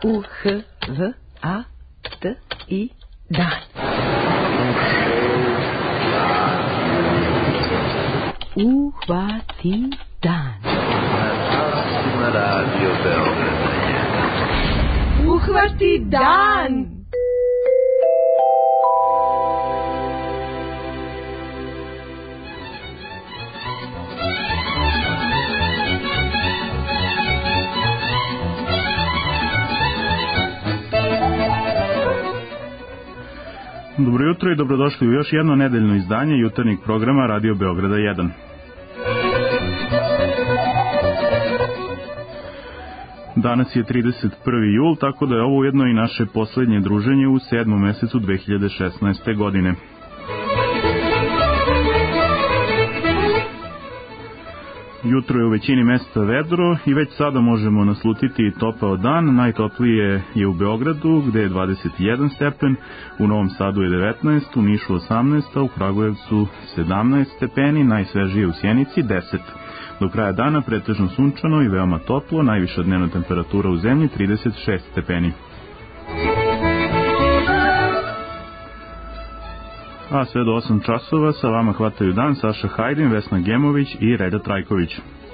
U-H-V-A-T-I dan. Uhvati dan. Radio Beograd. Uhvati dan. Dobro jutro i dobrodošli u još jedno nedeljno izdanje jutarnjeg programa Radio Beograda 1. Danas je 31. jul, tako da je ovo ujedno i naše posljednje druženje u 7. mesecu 2016. godine. Jutro je u većini mesta vedro i već sada možemo naslutiti topao dan. Najtoplije je u Beogradu gde je 21 stepen, u Novom Sadu je 19, u Nišu 18, a u Kragujevcu 17 stepeni, najsvežije u Sjenici 10. Do kraja dana pretežno sunčano i veoma toplo, najviša dnevna temperatura u zemlji 36 stepeni. A sve do 8 časova sa vama hvataju dan Saša Hajdin, Vesna Gemović i Reda Trajković.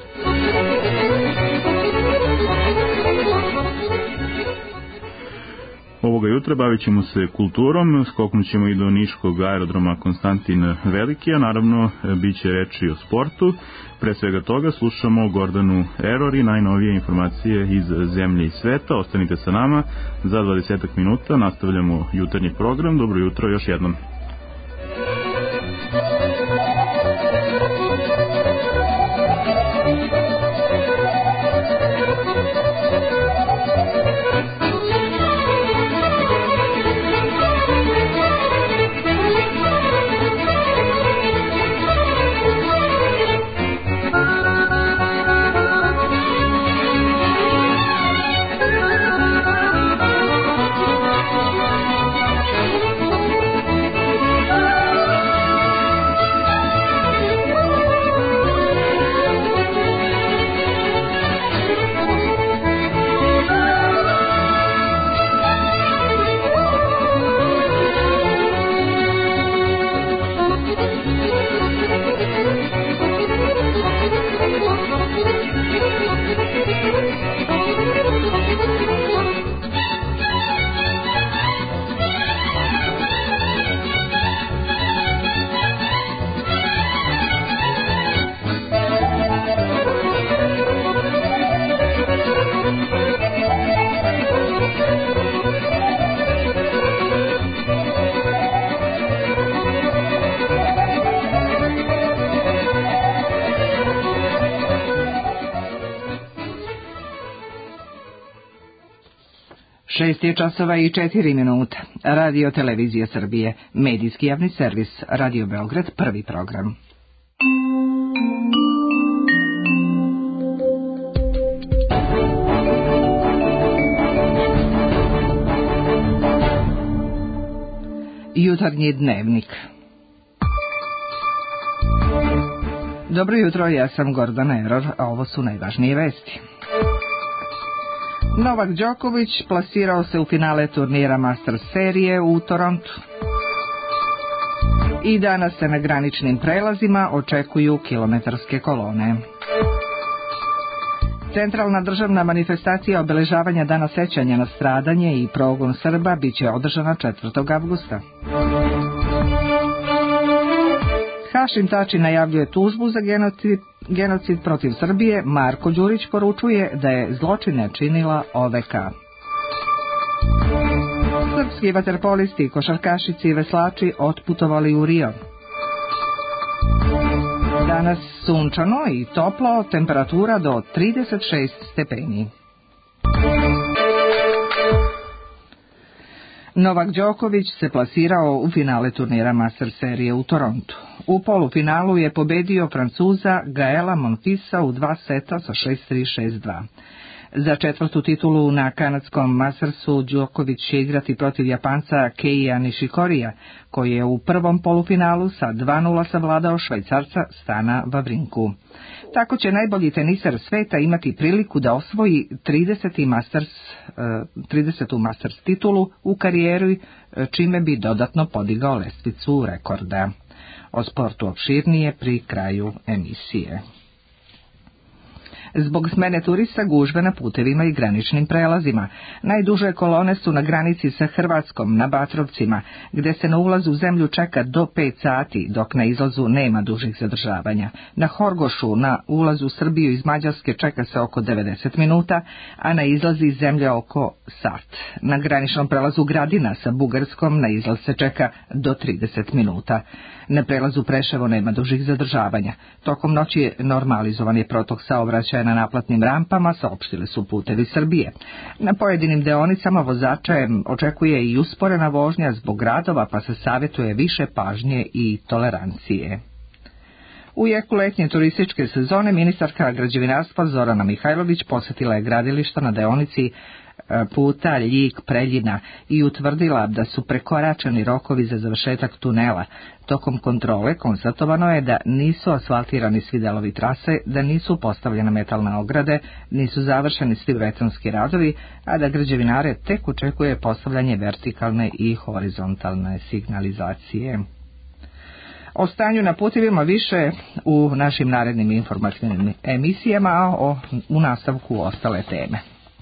Ovoga jutra bavit ćemo se kulturom, skoknut ćemo i do niškog aerodroma Konstantin Veliki, a naravno bit će reči o sportu. Pre svega toga slušamo Gordanu Error i najnovije informacije iz zemlje i sveta. Ostanite sa nama, za 20 minuta nastavljamo jutarnji program. Dobro jutro još jednom. Šest je časova i 4 minuta. Radio Televizija Srbije, medijski javni servis, Radio Beograd, prvi program. Jutarnji dnevnik. Dobro jutro, ja sam Gordana Error, a ovo su najvažnije vesti. Novak Đoković plasirao se u finale turnira Masters serije u Torontu. I danas se na graničnim prelazima očekuju kilometarske kolone. Centralna državna manifestacija obeležavanja Dana sećanja na stradanje i progon Srba biće održana 4. avgusta. Hašim Tači najavljuje tužbu za genocid protiv Srbije, Marko Đurić poručuje da je zločine činila OVK. Srpski vaterpolisti, košarkašici i veslači otputovali u Rio. Danas sunčano i toplo, temperatura do 36 stepeni. Novak Đoković se plasirao u finale turnira Masters serije u Torontu. U polufinalu je pobedio Francuza Gaela Monfilsa u 2 seta sa 6-3, 6-2. Za 4. titulu na kanadskom Mastersu Đoković će igrati protiv Japanca Keija Nishikorija, koji je u prvom polufinalu sa 2:0 savladao Švajcarca Stana Vavrinku. Tako će najbolji teniser sveta imati priliku da osvoji 30. Masters titulu u karijeri, čime bi dodatno podigao lestvicu rekorda. O sportu opširnije pri kraju emisije. Zbog smene turista gužve na putevima i graničnim prelazima. Najduže kolone su na granici sa Hrvatskom, na Batrovcima, gde se na ulazu u zemlju čeka do 5 sati, dok na izlazu nema dužih zadržavanja. Na Horgošu, na ulazu u Srbiju iz Mađarske čeka se oko 90 minuta, a na izlazi iz zemlje oko sat. Na graničnom prelazu Gradina sa Bugarskom na izlaz se čeka do 30 minuta. Na prelazu Preševo nema dužih zadržavanja. Tokom noći normalizovan je protok saobraćaja na naplatnim rampama, saopštili su Putevi Srbije. Na pojedinim deonicama vozača očekuje i usporena vožnja zbog radova, pa se savjetuje više pažnje i tolerancije. U jeku letnje turističke sezone ministarka građevinarstva Zorana Mihajlović posjetila je gradilišta na deonici puta Ljig-Preljina i utvrdila da su prekoračeni rokovi za završetak tunela. Tokom kontrole konstatovano je da nisu asfaltirani svi delovi trase, da nisu postavljene metalne ograde, nisu završeni svi betonski radovi, a da građevinare tek očekuje postavljanje vertikalne i horizontalne signalizacije. O stanju na putevima više u našim narednim informativnim emisijama, a u nastavku ostale teme.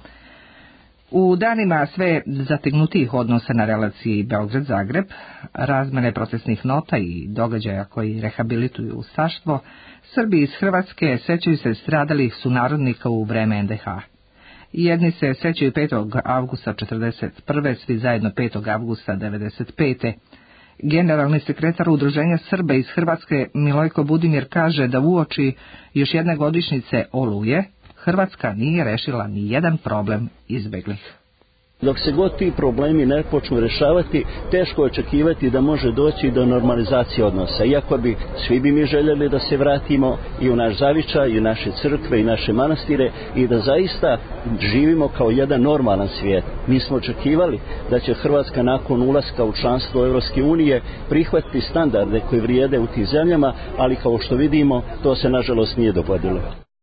U danima sve zategnutijih odnosa na relaciji Beograd-Zagreb, razmene procesnih nota i događaja koji rehabilituju ustaštvo, Srbi iz Hrvatske sećaju se stradalih sunarodnika u vreme NDH. Jedni se sećaju 5. avgusta 1941. svi zajedno 5. avgusta 1995. Generalni sekretar Udruženja Srba iz Hrvatske Milojko Budimir kaže da uoči još jedne godišnjice Oluje Hrvatska nije rešila ni jedan problem izbeglih. Dok se god ti problemi ne počnu rešavati, teško je očekivati da može doći do normalizacije odnosa. Iako svi bi mi željeli da se vratimo i u naš zavičaj, i u naše crkve, i naše manastire i da zaista živimo kao jedan normalan svijet. Mi smo očekivali da će Hrvatska nakon ulaska u članstvo Europske unije prihvatiti standarde koji vrijede u tim zemljama, ali kao što vidimo, to se nažalost nije dogodilo.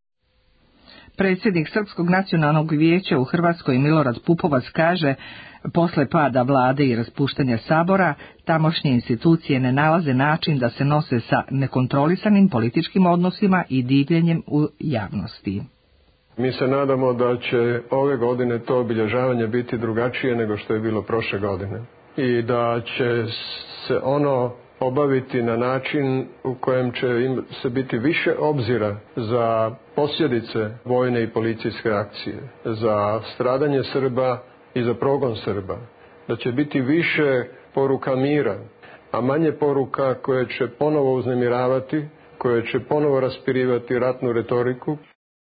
Predsjednik Srpskog nacionalnog vijeća u Hrvatskoj Milorad Pupovac kaže, posle pada vlade i raspuštanja sabora, tamošnje institucije ne nalaze način da se nose sa nekontrolisanim političkim odnosima i divljenjem u javnosti. Mi se nadamo da će ove godine to obilježavanje biti drugačije nego što je bilo prošle godine i da će se ono obaviti na način u kojem će se biti više obzira za posljedice vojne i policijske akcije, za stradanje Srba i za progon Srba, da će biti više poruka mira, a manje poruka koje će ponovo uznemiravati, koje će ponovo raspirivati ratnu retoriku.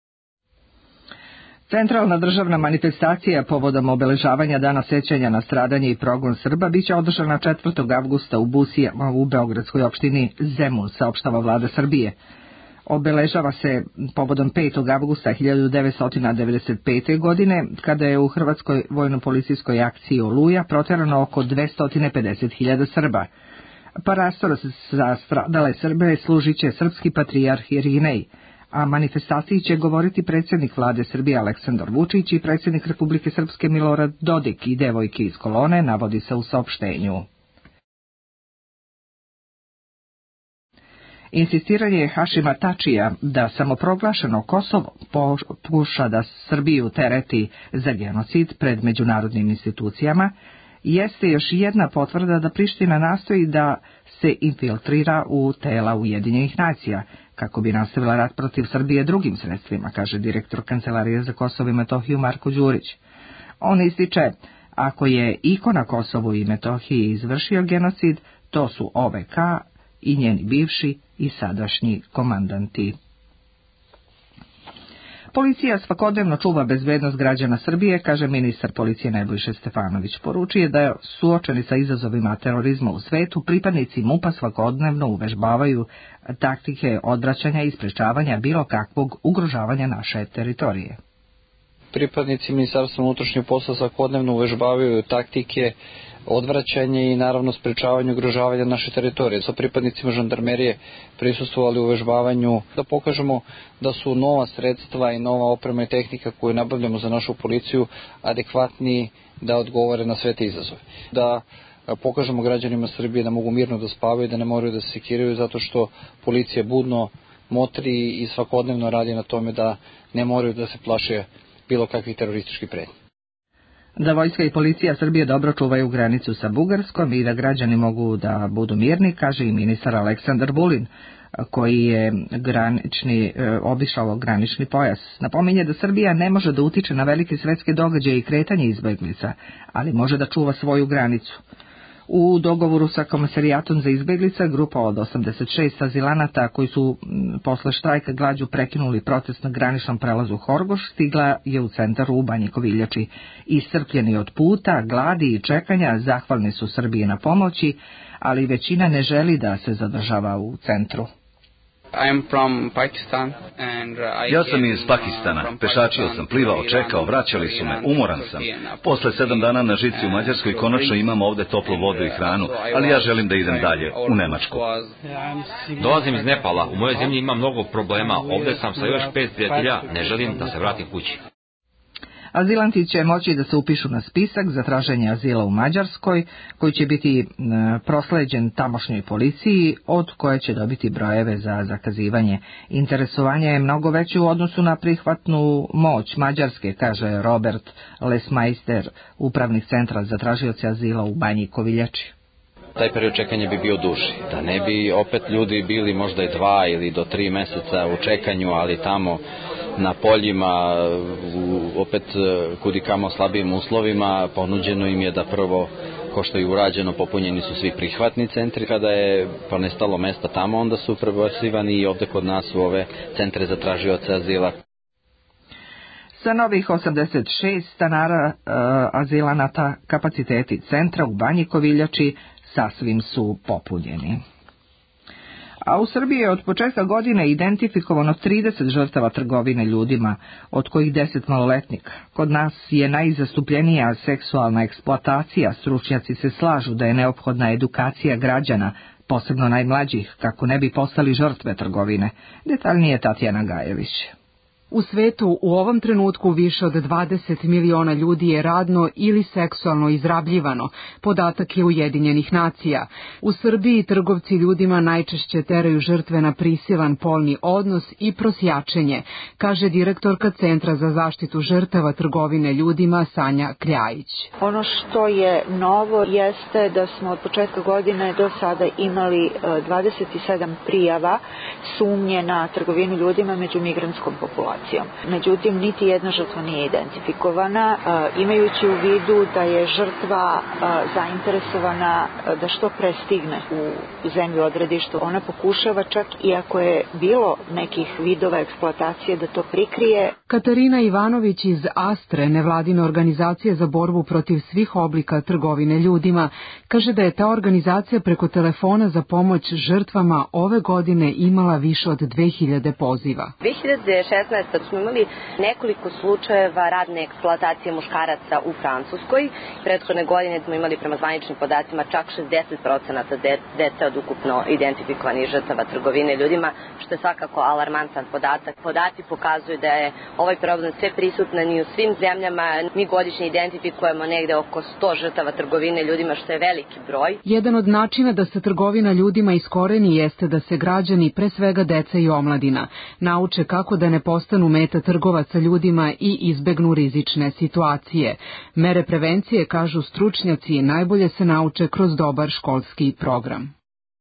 Centralna državna manifestacija povodom obeležavanja Dana sećanja na stradanje i progon Srba biće održana 4. avgusta u Busijama u beogradskoj opštini Zemun, saopštava vlada Srbije. Obeležava se povodom 5. avgusta 1995. godine, kada je u Hrvatskoj vojno-policijskoj akciji Oluja proterano oko 250.000 Srba. Parastor za stradale Srbe služit će srpski patrijarh Irinej, a manifestaciji će govoriti predsjednik vlade Srbije Aleksandar Vučić i predsjednik Republike Srpske Milorad Dodik i devojke iz kolone, navodi se u saopštenju. Insistiranje Hašima Tačija da samoproglašeno Kosovo pokuša da Srbiju tereti za genocid pred međunarodnim institucijama jeste još jedna potvrda da Priština nastoji da se infiltrira u tela Ujedinjenih nacija, kako bi nastavila rat protiv Srbije drugim sredstvima, kaže direktor Kancelarije za Kosovo i Metohiju Marko Đurić. On ističe, ako je iko na Kosovu i Metohiji izvršio genocid, to su OVK i njeni bivši i sadašnji komandanti. Policija svakodnevno čuva bezbednost građana Srbije, kaže ministar policije Nebojša Stefanović. Poručuje da suočeni sa izazovima terorizma u svetu, pripadnici MUP-a svakodnevno uvežbavaju taktike odvraćanja i sprečavanja bilo kakvog ugrožavanja naše teritorije. Pripadnici Ministarstva unutrašnjih poslova svakodnevno uvežbavaju taktike odvraćanja i naravno sprečavanje ugrožavanja naše teritorije. Sa pripadnicima žandarmerije prisustvovali u uvežbavanju da pokažemo da su nova sredstva i nova oprema i tehnika koju nabavljamo za našu policiju adekvatni da odgovore na sve te izazove. Da pokažemo građanima Srbije da mogu mirno da spavaju, da ne moraju da se sekiraju zato što policija budno motri i svakodnevno radi na tome da ne moraju da se plaše bilo kakvih terorističkih pretnji. Da vojska i policija Srbije dobro čuvaju granicu sa Bugarskom i da građani mogu da budu mirni, kaže i ministar Aleksandar Vulin, koji je obišao granični pojas. Napominje da Srbija ne može da utiče na velike svetske događaje i kretanje izbeglica, ali može da čuva svoju granicu. U dogovoru sa Komesarijjatom za izbeglica, grupa od 86 azilanata koji su posle štrajka glađu prekinuli protest na graničnom prelazu Horgoš, stigla je u centar u Banji Koviljači. Iscrpljeni od puta, gladi i čekanja, zahvalni su Srbiji na pomoći, ali većina ne želi da se zadržava u centru. Ja sam iz Pakistana, pešačio sam, plivao, čekao, vraćali su me, umoran sam. Posle 7 dana na žici u Mađarskoj konačno imam ovde toplu vodu i hranu, ali ja želim da idem dalje, u Nemačku. Dolazim iz Nepala, u mojoj zemlji ima mnogo problema, ovde sam sa još 5 prijatelja, ne želim da se vratim kući. Azilanti će moći da se upišu na spisak za traženje azila u Mađarskoj, koji će biti prosleđen tamošnjoj policiji, od koje će dobiti brojeve za zakazivanje. Interesovanje je mnogo veće u odnosu na prihvatnu moć Mađarske, kaže Robert Lesmeister, upravnik centra za tražioce azila u Banji Koviljači. Taj period čekanja bi bio duži, da ne bi opet ljudi bili možda i 2 ili do 3 meseca u čekanju, ali tamo na poljima, opet kudikamo slabijim uslovima, ponuđeno im je da prvo, ko što je urađeno, popunjeni su svi prihvatni centri. Kada je pa nestalo mesta tamo, onda su prebacivani i ovde kod nas u ove centre za tražioce azila. Sa novih 86 stanara azilanata kapaciteti centra u Banji Koviljači sasvim su popunjeni. A u Srbiji je od početka godine identifikovano 30 žrtava trgovine ljudima, od kojih 10 maloletnika. Kod nas je najzastupljenija seksualna eksploatacija, stručnjaci se slažu da je neophodna edukacija građana, posebno najmlađih, kako ne bi postali žrtve trgovine. Detaljnije Tatjana Gajević. U svetu u ovom trenutku više od 20 miliona ljudi je radno ili seksualno izrabljivano, podatak je Ujedinjenih nacija. U Srbiji trgovci ljudima najčešće teraju žrtve na prisilan polni odnos i prosjačenje, kaže direktorka Centra za zaštitu žrtava trgovine ljudima Sanja Kljajić. Ono što je novo jeste da smo od početka godine do sada imali 27 prijava sumnje na trgovinu ljudima među migrantskom populacijom. Međutim, niti jedna žrtva nije identifikovana, imajući u vidu da je žrtva zainteresovana da što pre stigne u zemlju odredišta. Ona pokušava čak i ako je bilo nekih vidova eksploatacije da to prikrije. Katarina Ivanović iz Astre, nevladine organizacije za borbu protiv svih oblika trgovine ljudima, kaže da je ta organizacija preko telefona za pomoć žrtvama ove godine imala više od 2000 poziva. 2016. smo imali nekoliko slučajeva radne eksploatacije muškaraca u Francuskoj. Prethodne godine smo imali prema zvaničnim podacima čak 60% dece od ukupno identifikovanih žrtava trgovine ljudima, što je svakako alarmantan podatak. Podaci pokazuju da je ovaj problem sve prisutan i u svim zemljama. Mi godišnje identifikujemo negde oko 100 žrtava trgovine ljudima, što je veliki broj. Jedan od načina da se trgovina ljudima iskoreni jeste da se građani, pre svega deca i omladina, nauče kako da ne postanu meta trgovaca ljudima i izbegnu rizične situacije. Mere prevencije, kažu stručnjaci, najbolje se nauče kroz dobar školski program.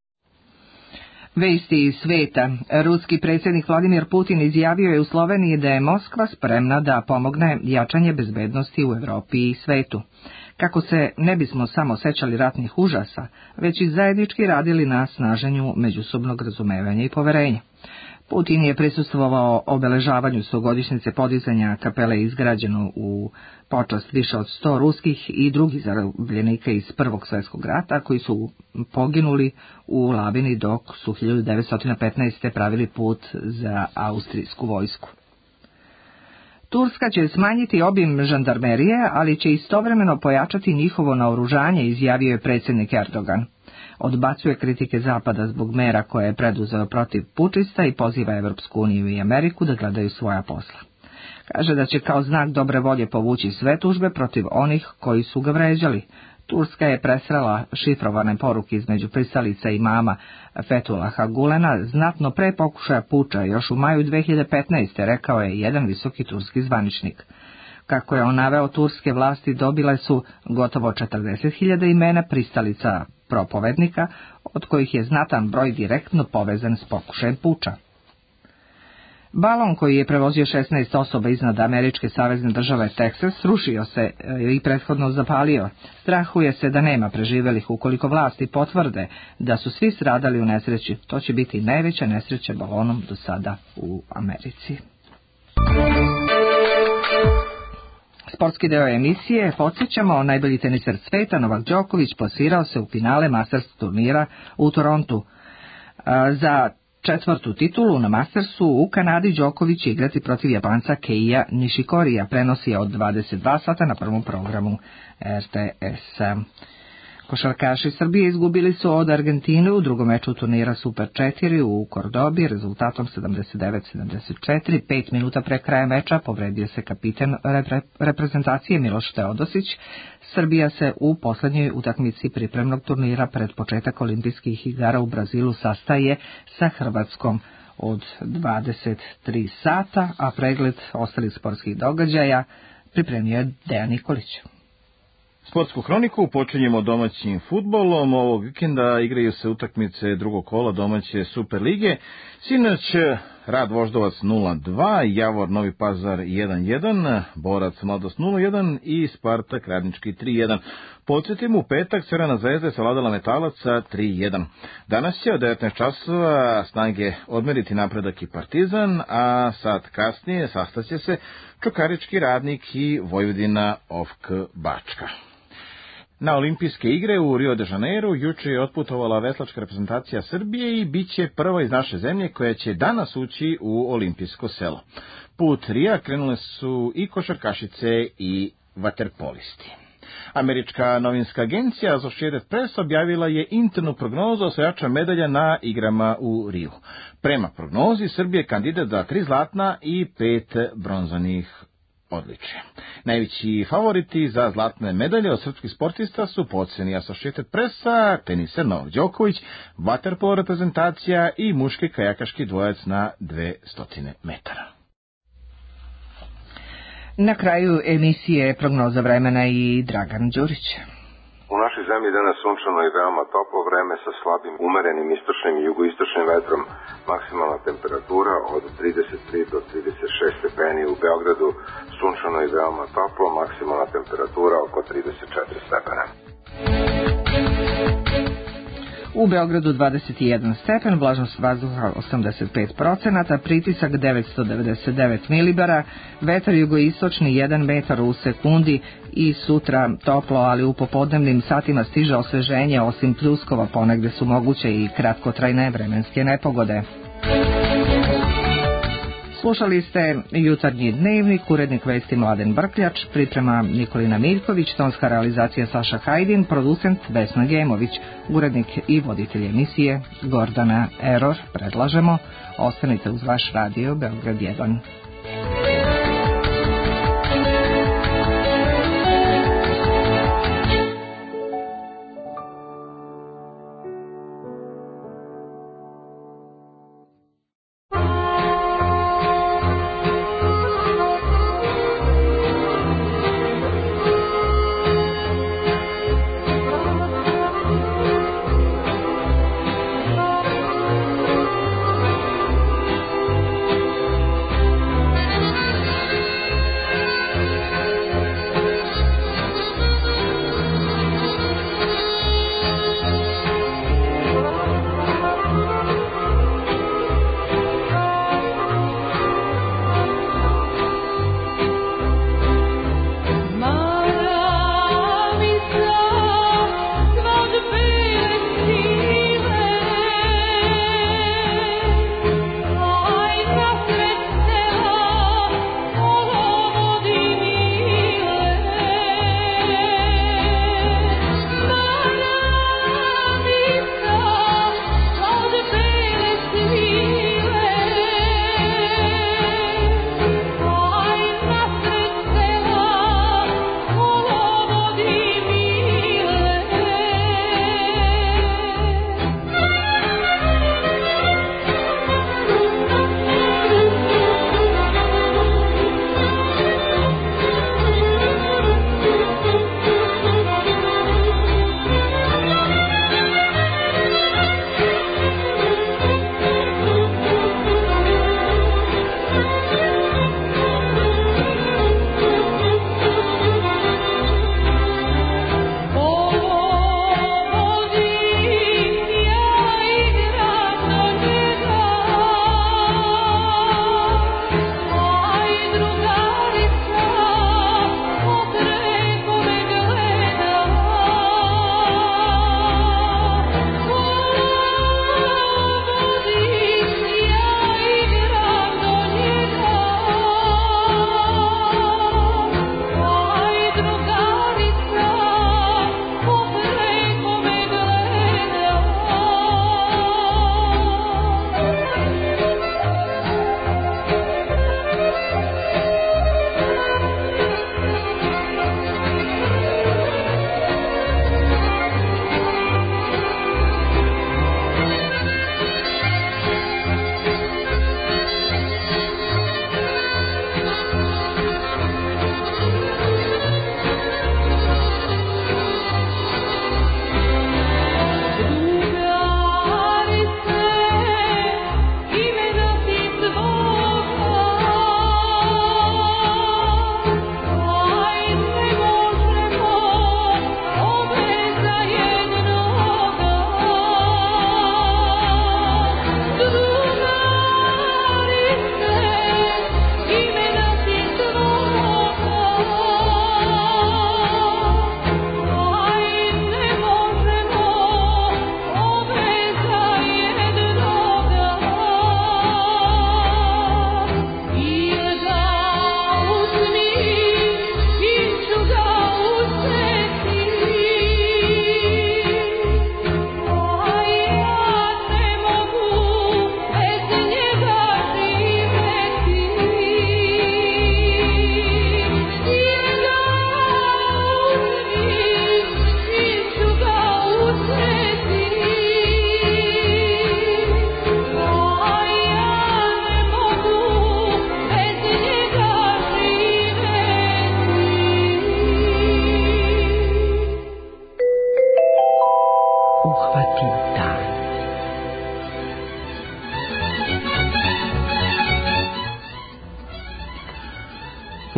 Vesti iz sveta. Ruski predsjednik Vladimir Putin izjavio je u Sloveniji da je Moskva spremna da pomogne jačanje bezbednosti u Evropi i svetu. Kako se ne bismo samo sećali ratnih užasa, već i zajednički radili na snaženju međusobnog razumevanja i poverenja. Putin je prisustvovao obeležavanju 100-godišnjice podizanja kapele izgrađeno u počast više od 100 ruskih i drugih zarobljenika iz Prvog svjetskog rata koji su poginuli u Labini dok su 1915. pravili put za austrijsku vojsku. Turska će smanjiti obim žandarmerije, ali će istovremeno pojačati njihovo naoružanje, izjavio je predsjednik Erdogan. Odbacuje kritike Zapada zbog mera koje je preduzeo protiv pučista i poziva Evropsku uniju i Ameriku da gledaju svoja posla. Kaže da će kao znak dobre volje povući sve tužbe protiv onih koji su ga vređali. Turska je presrela šifrovane poruke između pristalica imama Fethullaha Gulena znatno pre pokušaja puča, još u maju 2015. rekao je jedan visoki turski zvaničnik. Kako je on naveo, turske vlasti dobile su gotovo 40.000 imena pristalica propovednika, od kojih je znatan broj direktno povezan s pokušajem puča. Balon koji je prevozio 16 osoba iznad američke savezne države Teksas srušio se i prethodno zapalio. Strahuje se da nema preživelih ukoliko vlasti potvrde da su svi stradali u nesreći. To će biti najveća nesreća balonom do sada u Americi. Sportski deo emisije podsjećamo, najbolji teniser sveta Novak Đoković plasirao se u finale Masters turnira u Torontu. Za 4. titulu na Mastersu u Kanadi Đoković će igrati protiv Japanca Keija Nishikorija, prenosi od 22 sata na prvom programu RTS-a. Košarkaši Srbije izgubili su od Argentine u drugom meču turnira Super 4 u Kordobi rezultatom 79-74. 5 minuta pre kraja meča povredio se kapiten reprezentacije Miloš Teodosić. Srbija se u posljednjoj utakmici pripremnog turnira pred početak olimpijskih igara u Brazilu sastaje sa Hrvatskom od 23 sata, a pregled ostalih sportskih događaja pripremio je Dejan Nikolić. Sportsku hroniku počinjemo domaćim fudbalom. Ovog vikenda igraju se utakmice drugog kola domaće Super lige. Sinoć Rad Voždovac 0-2, Javor Novi Pazar 1-1, Borac Mladost 0-1 i Spartak Radnički 3-1. Podsjetimo, u petak Crvena zvezda je savladala Metalaca 3-1. Danas će od 19 časova Snage odmeriti Napredak i Partizan, a sat kasnije sastaće se Čukarički Radnik i Vojvodina OFK Bačka. Na olimpijske igre u Rio de Janeiro juče je otputovala veslačka reprezentacija Srbije i bit će prva iz naše zemlje koja će danas ući u olimpijsko selo. Put Rija krenule su i košarkašice i vaterpolisti. Američka novinska agencija Associated Press objavila je internu prognozu osvajača medalja na igrama u Riju. Prema prognozi Srbije kandidat za 3 zlatna i 5 bronzanih odličja. Najveći favoriti za zlatne medalje od srpskih sportista su po oceni Associated Pressa teniser Novak Đoković, vaterpolo reprezentacija i muški kajakaški dvojac na 200 metara. Na kraju emisije prognoza vremena i Dragan Đurić. U našoj zemlji danas sunčano i veoma toplo vreme sa slabim umerenim istočnim i jugoistočnim vetrom. Maksimalna temperatura od 33 do 36 stepeni. U Beogradu sunčano i veoma toplo, maksimalna temperatura oko 34 stepena. U Beogradu 21 stepen, vlažnost vazduha 85%, pritisak 999 milibara, vetar jugoistočni 1 metar u sekundi i sutra toplo, ali u popodnevnim satima stiže osveženje, osim pljuskova ponegde su moguće i kratkotrajne vremenske nepogode. Slušali ste jutarnji dnevnik, urednik vesti Mladen Brkljač, priprema Nikolina Miljković, tonska realizacija Saša Hajdin, producent Vesna Gemović, urednik i voditelj emisije Gordana Eror. Predlažemo, ostanite uz vaš radio Beograd 1.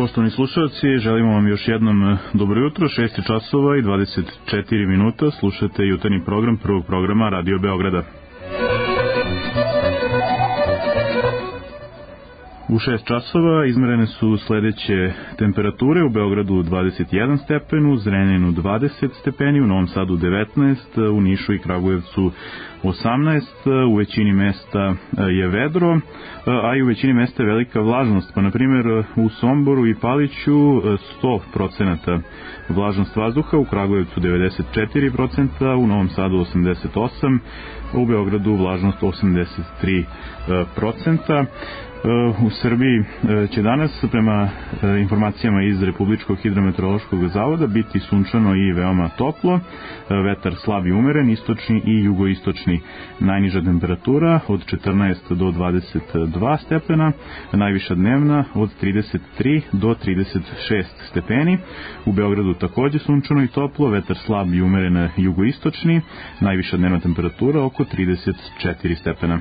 Poštovani slušalci, želimo vam još jednom dobro jutro, 6 časova i 24 minuta, slušate jutarnji program prvog programa Radio Beograda. U 6 časova izmerene su sledeće temperature: u Beogradu 21 stepen, u Zrenjaninu 20 stepeni, u Novom Sadu 19, u Nišu i Kragujevcu 18, u većini mesta je vedro, a i u većini mesta je velika vlažnost, pa na primjer u Somboru i Paliću 100% vlažnost vazduha, u Kragujevcu 94%, u Novom Sadu 88%, u Beogradu vlažnost 83%. U Srbiji će danas, prema informacijama iz Republičkog hidrometeorološkog zavoda, biti sunčano i veoma toplo, vetar slab i umeren, istočni i jugoistočni, najniža temperatura od 14 do 22 stepena, najviša dnevna od 33 do 36 stepeni. U Beogradu takođe sunčano i toplo, vetar slab i umeren jugoistočni, najviša dnevna temperatura oko 34 stepena.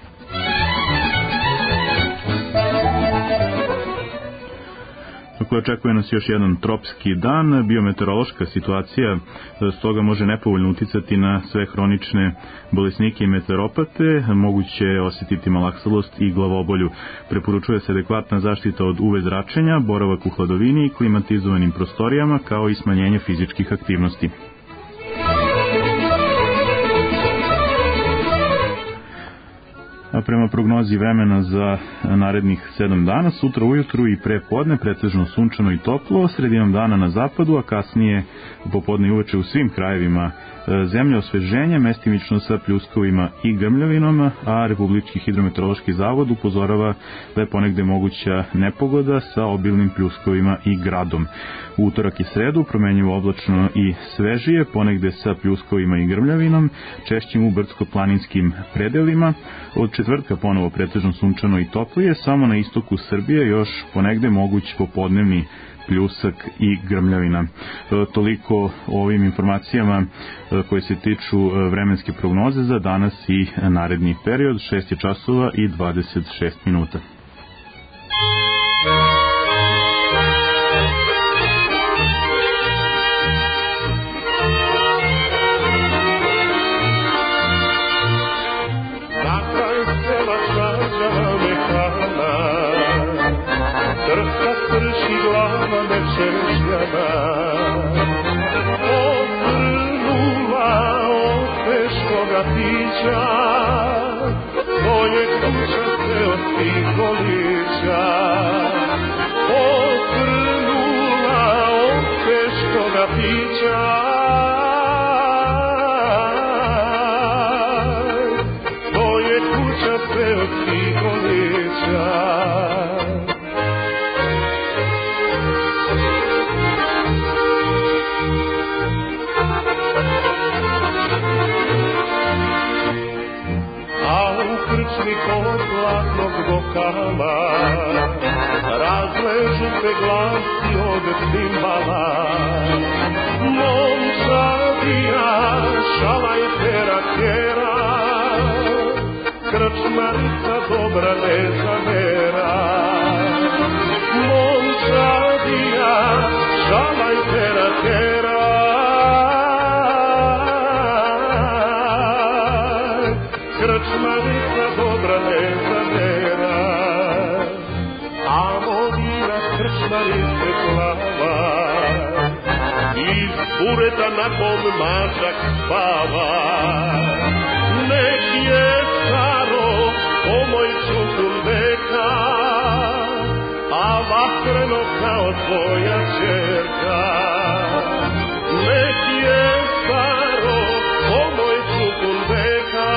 Dakle, očekuje nas još jedan tropski dan. Biometeorološka situacija stoga može nepovoljno uticati na sve hronične bolesnike i meteoropate. Moguće je osetiti malaksalost i glavobolju. Preporučuje se adekvatna zaštita od UV zračenja, boravak u hladovini i klimatizovanim prostorijama, kao i smanjenje fizičkih aktivnosti. A prema prognozi vremena za narednih 7 dana, sutra ujutru i pre podne pretežno sunčano i toplo, sredinom dana na zapadu, a kasnije popodne i uveče u svim krajevima zemlje osveženje, mestimično sa pljuskovima i grmljavinom, a Republički hidrometeorološki zavod upozorava da je ponegde moguća nepogoda sa obilnim pljuskovima i gradom. U utorak i sredu promenjivo oblačno i svežije, ponegde sa pljuskovima i grmljavinom, češćim u brdsko-planinskim predelima. Od četvrtka ponovo pretežno sunčano i toplije, samo na istoku Srbije još ponegde moguć popodnevni pljusak i grmljavina. Toliko o ovim informacijama koje se tiču vremenske prognoze za danas i naredni period, 6 časova i 26 minuta. To je kuća seoskih golića, otrnula od teškoga pića. To je kuća seoskih golića. Kod zlatnog bokala razležu se glasi od cimbala. Momčadija, šalajtera kera, krčmarica dobra ne zamera. Momčadija, šalajtera kera, krčmarica dobra ne zamera. Amo vina krčmarice plava, iz bureta na kom mačak spava. Nek je staro ko moj čukun veka, a vatreno kao tvoja čerka. Nek je staro ko moj čukun veka,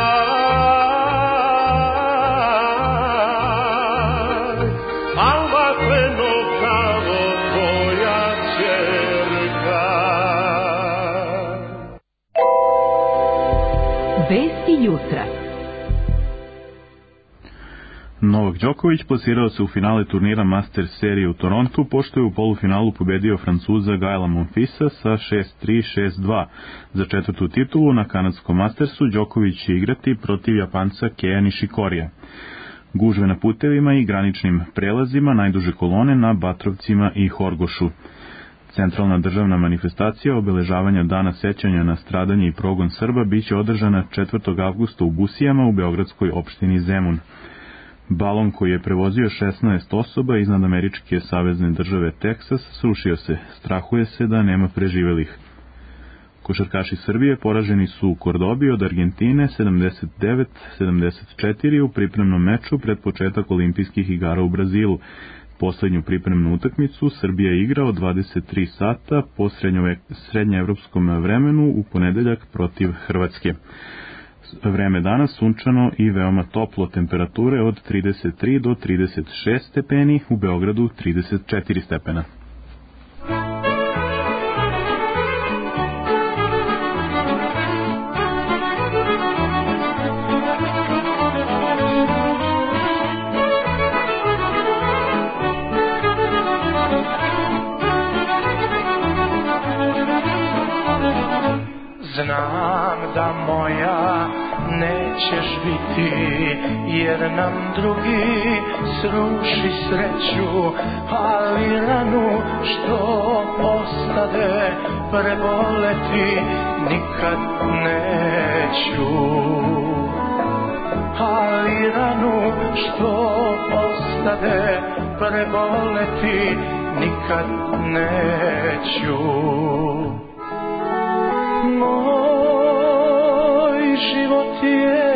Vesti jutra. Novak Đoković plasirao se u finale turnira Masters serije u Torontu, pošto je u polufinalu pobedio Francuza Gaela Monfilsa sa 6-3, 6-2. Za četvrtu titulu na kanadskom Mastersu Đoković će igrati protiv Japanca Keia Nishikorija. gužve na putevima i graničnim prelazima, najduže kolone na Batrovcima i Horgošu. Centralna državna manifestacija obeležavanja Dana sećanja na stradanje i progon Srba biće održana 4. avgusta u Busijama u beogradskoj opštini Zemun. Balon koji je prevozio 16 osoba iznad američke savezne države Teksas srušio se. Strahuje se da nema preživelih. Košarkaši Srbije poraženi su u Kordobi od Argentine 79-74 u pripremnom meču pred početak olimpijskih igara u Brazilu. Poslednju pripremnu utakmicu Srbija igra od 23 sata po srednjeevropskom vremenu u ponedeljak protiv Hrvatske. Vreme danas sunčano i veoma toplo, temperature od 33 do 36 stepeni, u Beogradu 34 stepena. Znam da moja nećeš biti, jer nam drugi sruši sreću, ali ranu što ostade preboleti nikad neću. Ali ranu što ostade preboleti nikad neću. Moj život je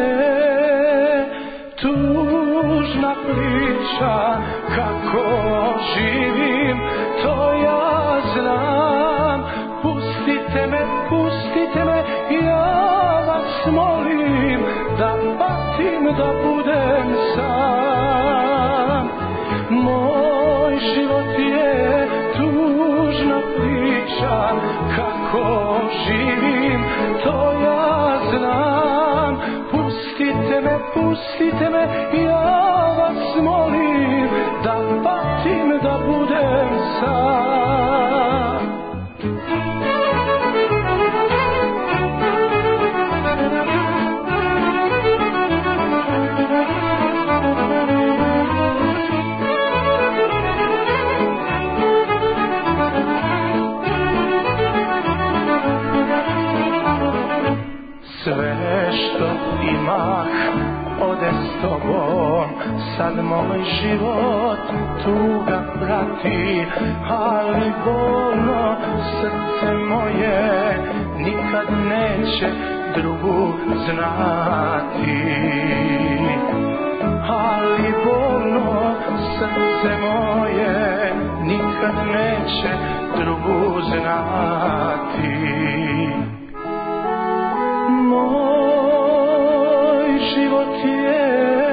tužna priča, kako živim, to ja znam. Pustite me, ja vas molim, da patim, da budem sam. Moj život je tužna priča, kako živim, to ja znam. Pustite me, ja vas molim, da patim, da budem sam. Sve što imah ode s tobom, sad moj život tuga prati, ali bolno srce moje nikad neće drugu znati. Ali bolno srce moje nikad neće drugu znati. Moj život je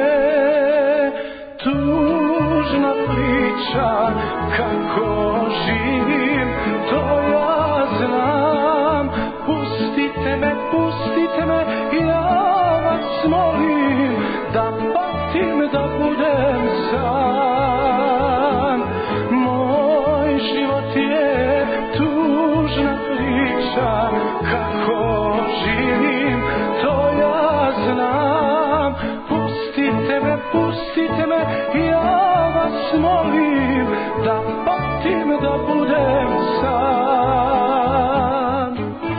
tužna priča, kako živim, to ja znam. Pustite me, ja vas molim, da patim, da budem sam. Moj život je tužna priča, kako živim, to ja znam. Pustite me, ja vas molim, da patim, da budem sam.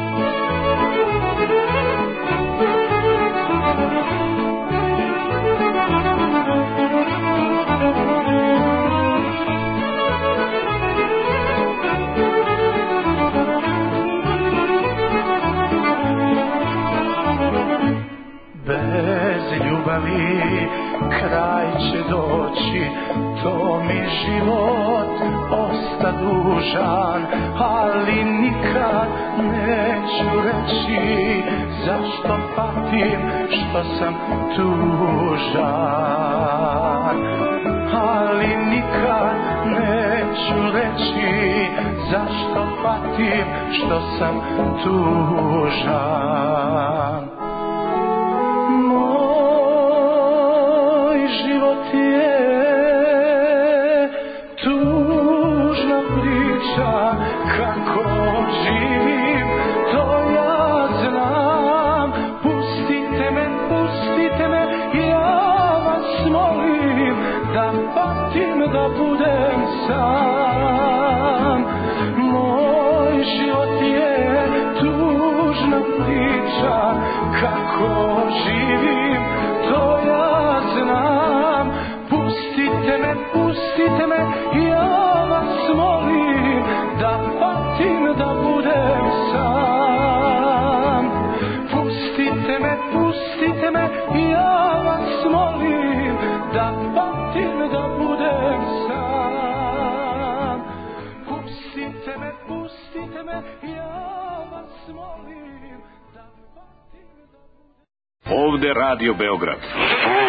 Bez ljubavi kraj će doći, to mi život osta dužan, ali nikad neću reći zašto patim, što sam tužan. Ali nikad neću reći zašto patim, što sam tužan. Moj život je tužna priča, kako živim, to ja znam. Pustite me, ja vas molim, sam. Moj život je tužna priča, kako živim to ja znam. Pustite me, ja vas molim, da patim, da budem sam. Pustite me, ja vas molim, da patim, da budem sam. Pustite me, ja vas molim, da patim, da budem. Ovde Radio Beograd. 3, 2, 1,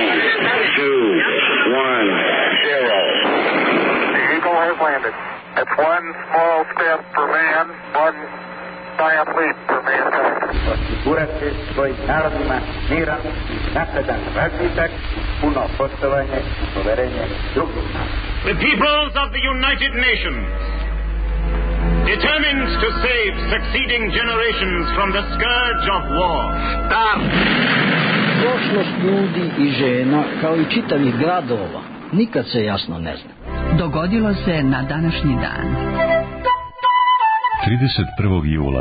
0. The Eagle has landed. It's one small step for man, one giant leap for mankind. Osigurati svojim narodima miran i napredan razvitak, puno poštovanje i poverenje drugih. The peoples of the United Nations, determined to save succeeding generations from the scourge of war. Start! Prošlost ljudi i žena, kao i čitavih gradova, nikad se jasno ne zna. Dogodilo se na današnji dan. 31. jula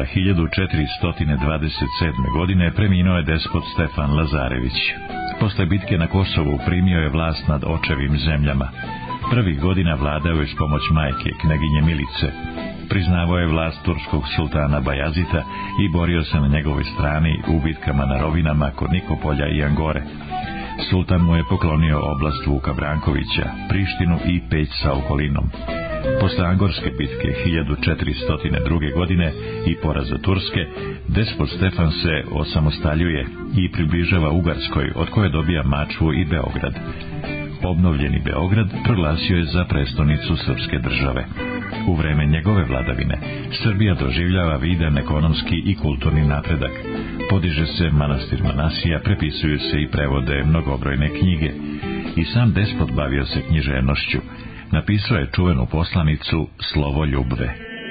1427. godine preminuo je despot Stefan Lazarević. Posle bitke na Kosovu primio je vlast nad očevim zemljama. Prvih godina vladao je s pomoć majke, kneginje Milice. Priznavao je vlast turskog sultana Bajazita i borio se na njegovoj strani u bitkama na Rovinama kod Nikopolja i Angore. Sultan mu je poklonio oblast Vuka Brankovića, Prištinu i Peć sa okolinom. Posle Angorske bitke 1402. godine i poraza Turske, despot Stefan se osamostaljuje i približava Ugarskoj, od koje dobija Mačvu i Beograd. Obnovljeni Beograd proglasio je za prestonicu srpske države. U vreme njegove vladavine Srbija doživljava vidan ekonomski i kulturni napredak. Podiže se manastir Manasija, prepisuju se i prevode mnogobrojne knjige. I sam despot bavio se književnošću. Napisao je čuvenu poslanicu Slovo ljubve.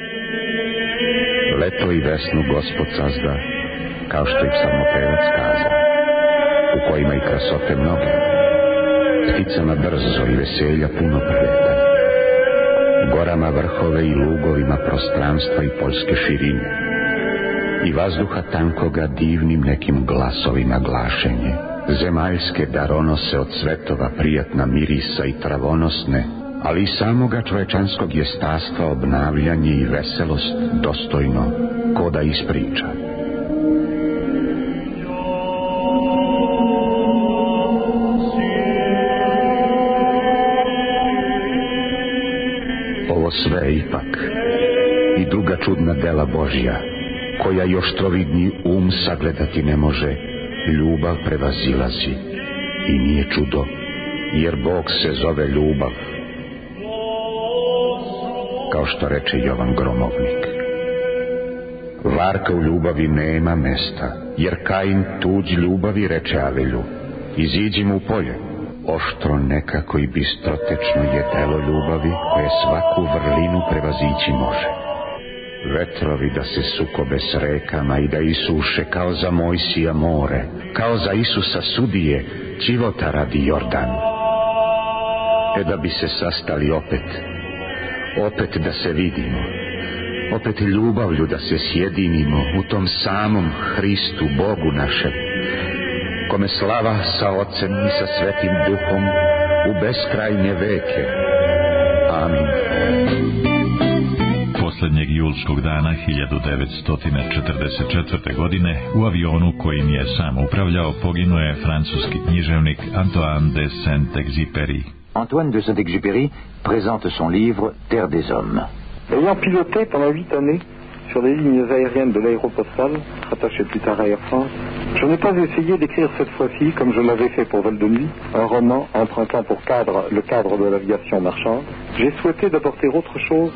Leto i vesnu Gospod sazda, kao što i psalmopevac kaza, u kojima i krasote mnoge, pticama brzo i veselja puno preleta, gorama vrhove i lugovima prostranstva i poljske širine, i vazduha tankoga divnim nekim glasovima glašenje, zemaljske daronose od cvetova prijatna mirisa i travonosne, ali i samoga čovečanskog jestastva obnavljanje i veselost dostojno, ko da ispriča. Ovo sve ipak i druga čudna dela Božja, koja još trovidni sagledati ne može, ljubav prevazilazi. I nije čudo, jer Bog se zove ljubav, kao što reče Jovan Gromovnik. Varka u ljubavi nema mesta, jer Kain tuđ ljubavi reče Avelju, iziđi mu u polje. Oštro nekako i bistrotečno je delo ljubavi, koje svaku vrlinu prevazići može. Vetrovi da se sukobe s rekama i da isuše kao za Mojsija more, kao za Isusa sudije, Ćivota radi Jordan. Da bi se sastali opet da se vidimo, opet ljubavlju da se sjedinimo u tom samom Hristu Bogu našem, kome slava sa Otcem i sa Svetim Duhom u beskrajnje veke. Amin. Poslednjeg julskog dana 1944. godine u avionu kojim je sam upravljao poginuo je francuski književnik Antoine de Saint-Exupéry. Antoine de Saint-Exupéry présente son livre Terre des Hommes. Ayant piloté pendant 8 années sur les lignes aériennes de l'aéropostale, rattaché plus tard à Air France, je n'ai pas essayé d'écrire cette fois-ci, comme je l'avais fait pour Vol de nuit, un roman empruntant pour cadre le cadre de l'aviation marchande. J'ai souhaité d'apporter autre chose.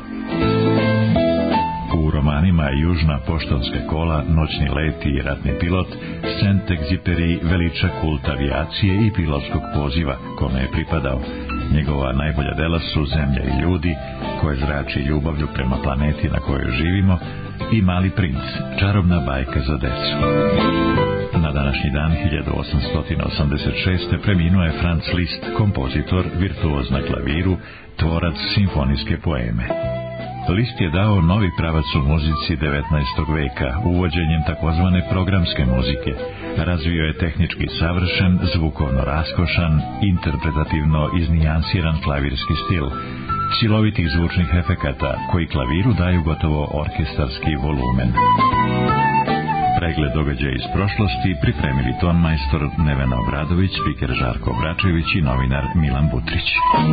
U romanima Južna poštanska kola, Noćni let i Ratni pilot, Saint-Exupéry veliča kult avijacije i pilotskog poziva kome je pripadao. Njegova najbolja dela su Zemlja i ljudi, koje zrači ljubavlju prema planeti na kojoj živimo, i Mali princ, čarobna bajka za decu. Na današnji dan 1886. preminuo je Franz Liszt, kompozitor, virtuoz na klaviru, tvorac simfonijske poeme. Liszt je dao novi pravac u muzici 19. veka uvođenjem takozvane programske muzike. Razvio je tehnički savršen, zvukovno raskošan, interpretativno iznijansiran klavirski stil, silovitih zvučnih efekata koji klaviru daju gotovo orkestarski volumen. Pregled događaja iz prošlosti pripremili tonmajstor Nevena Obradović, spiker Žarko Obračević i novinar Milan Butrić.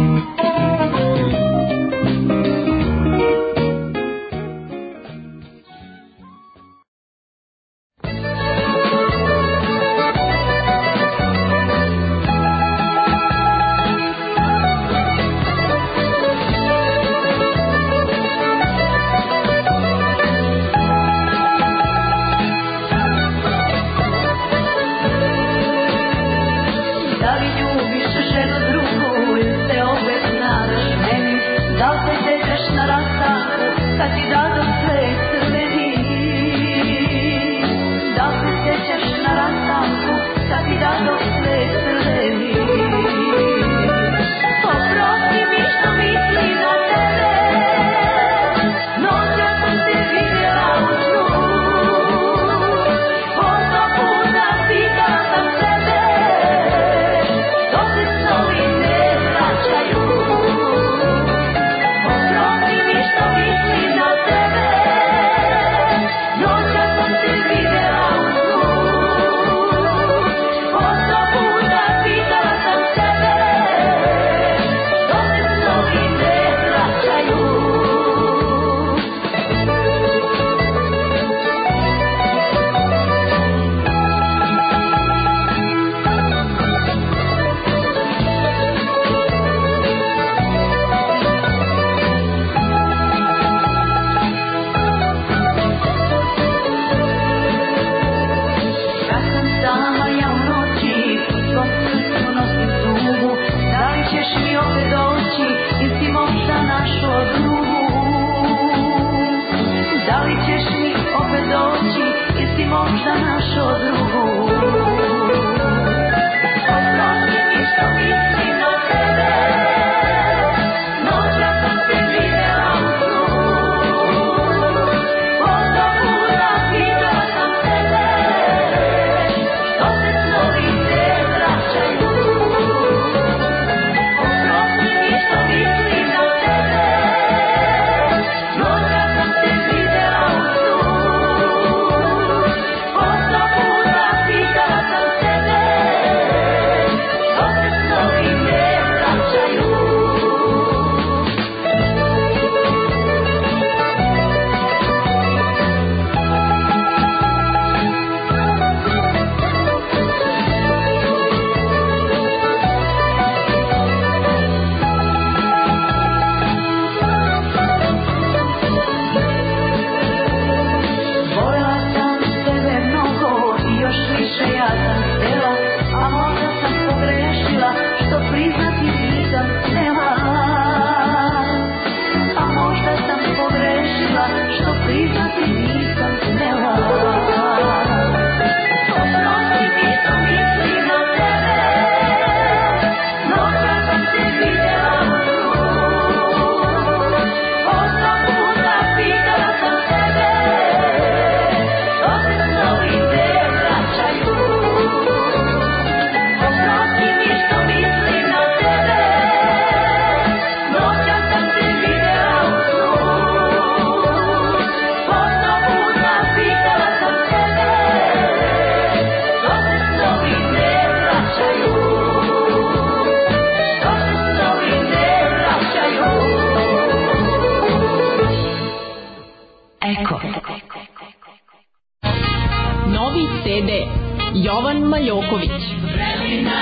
Novi CD Jovan Maljoković. Vremena,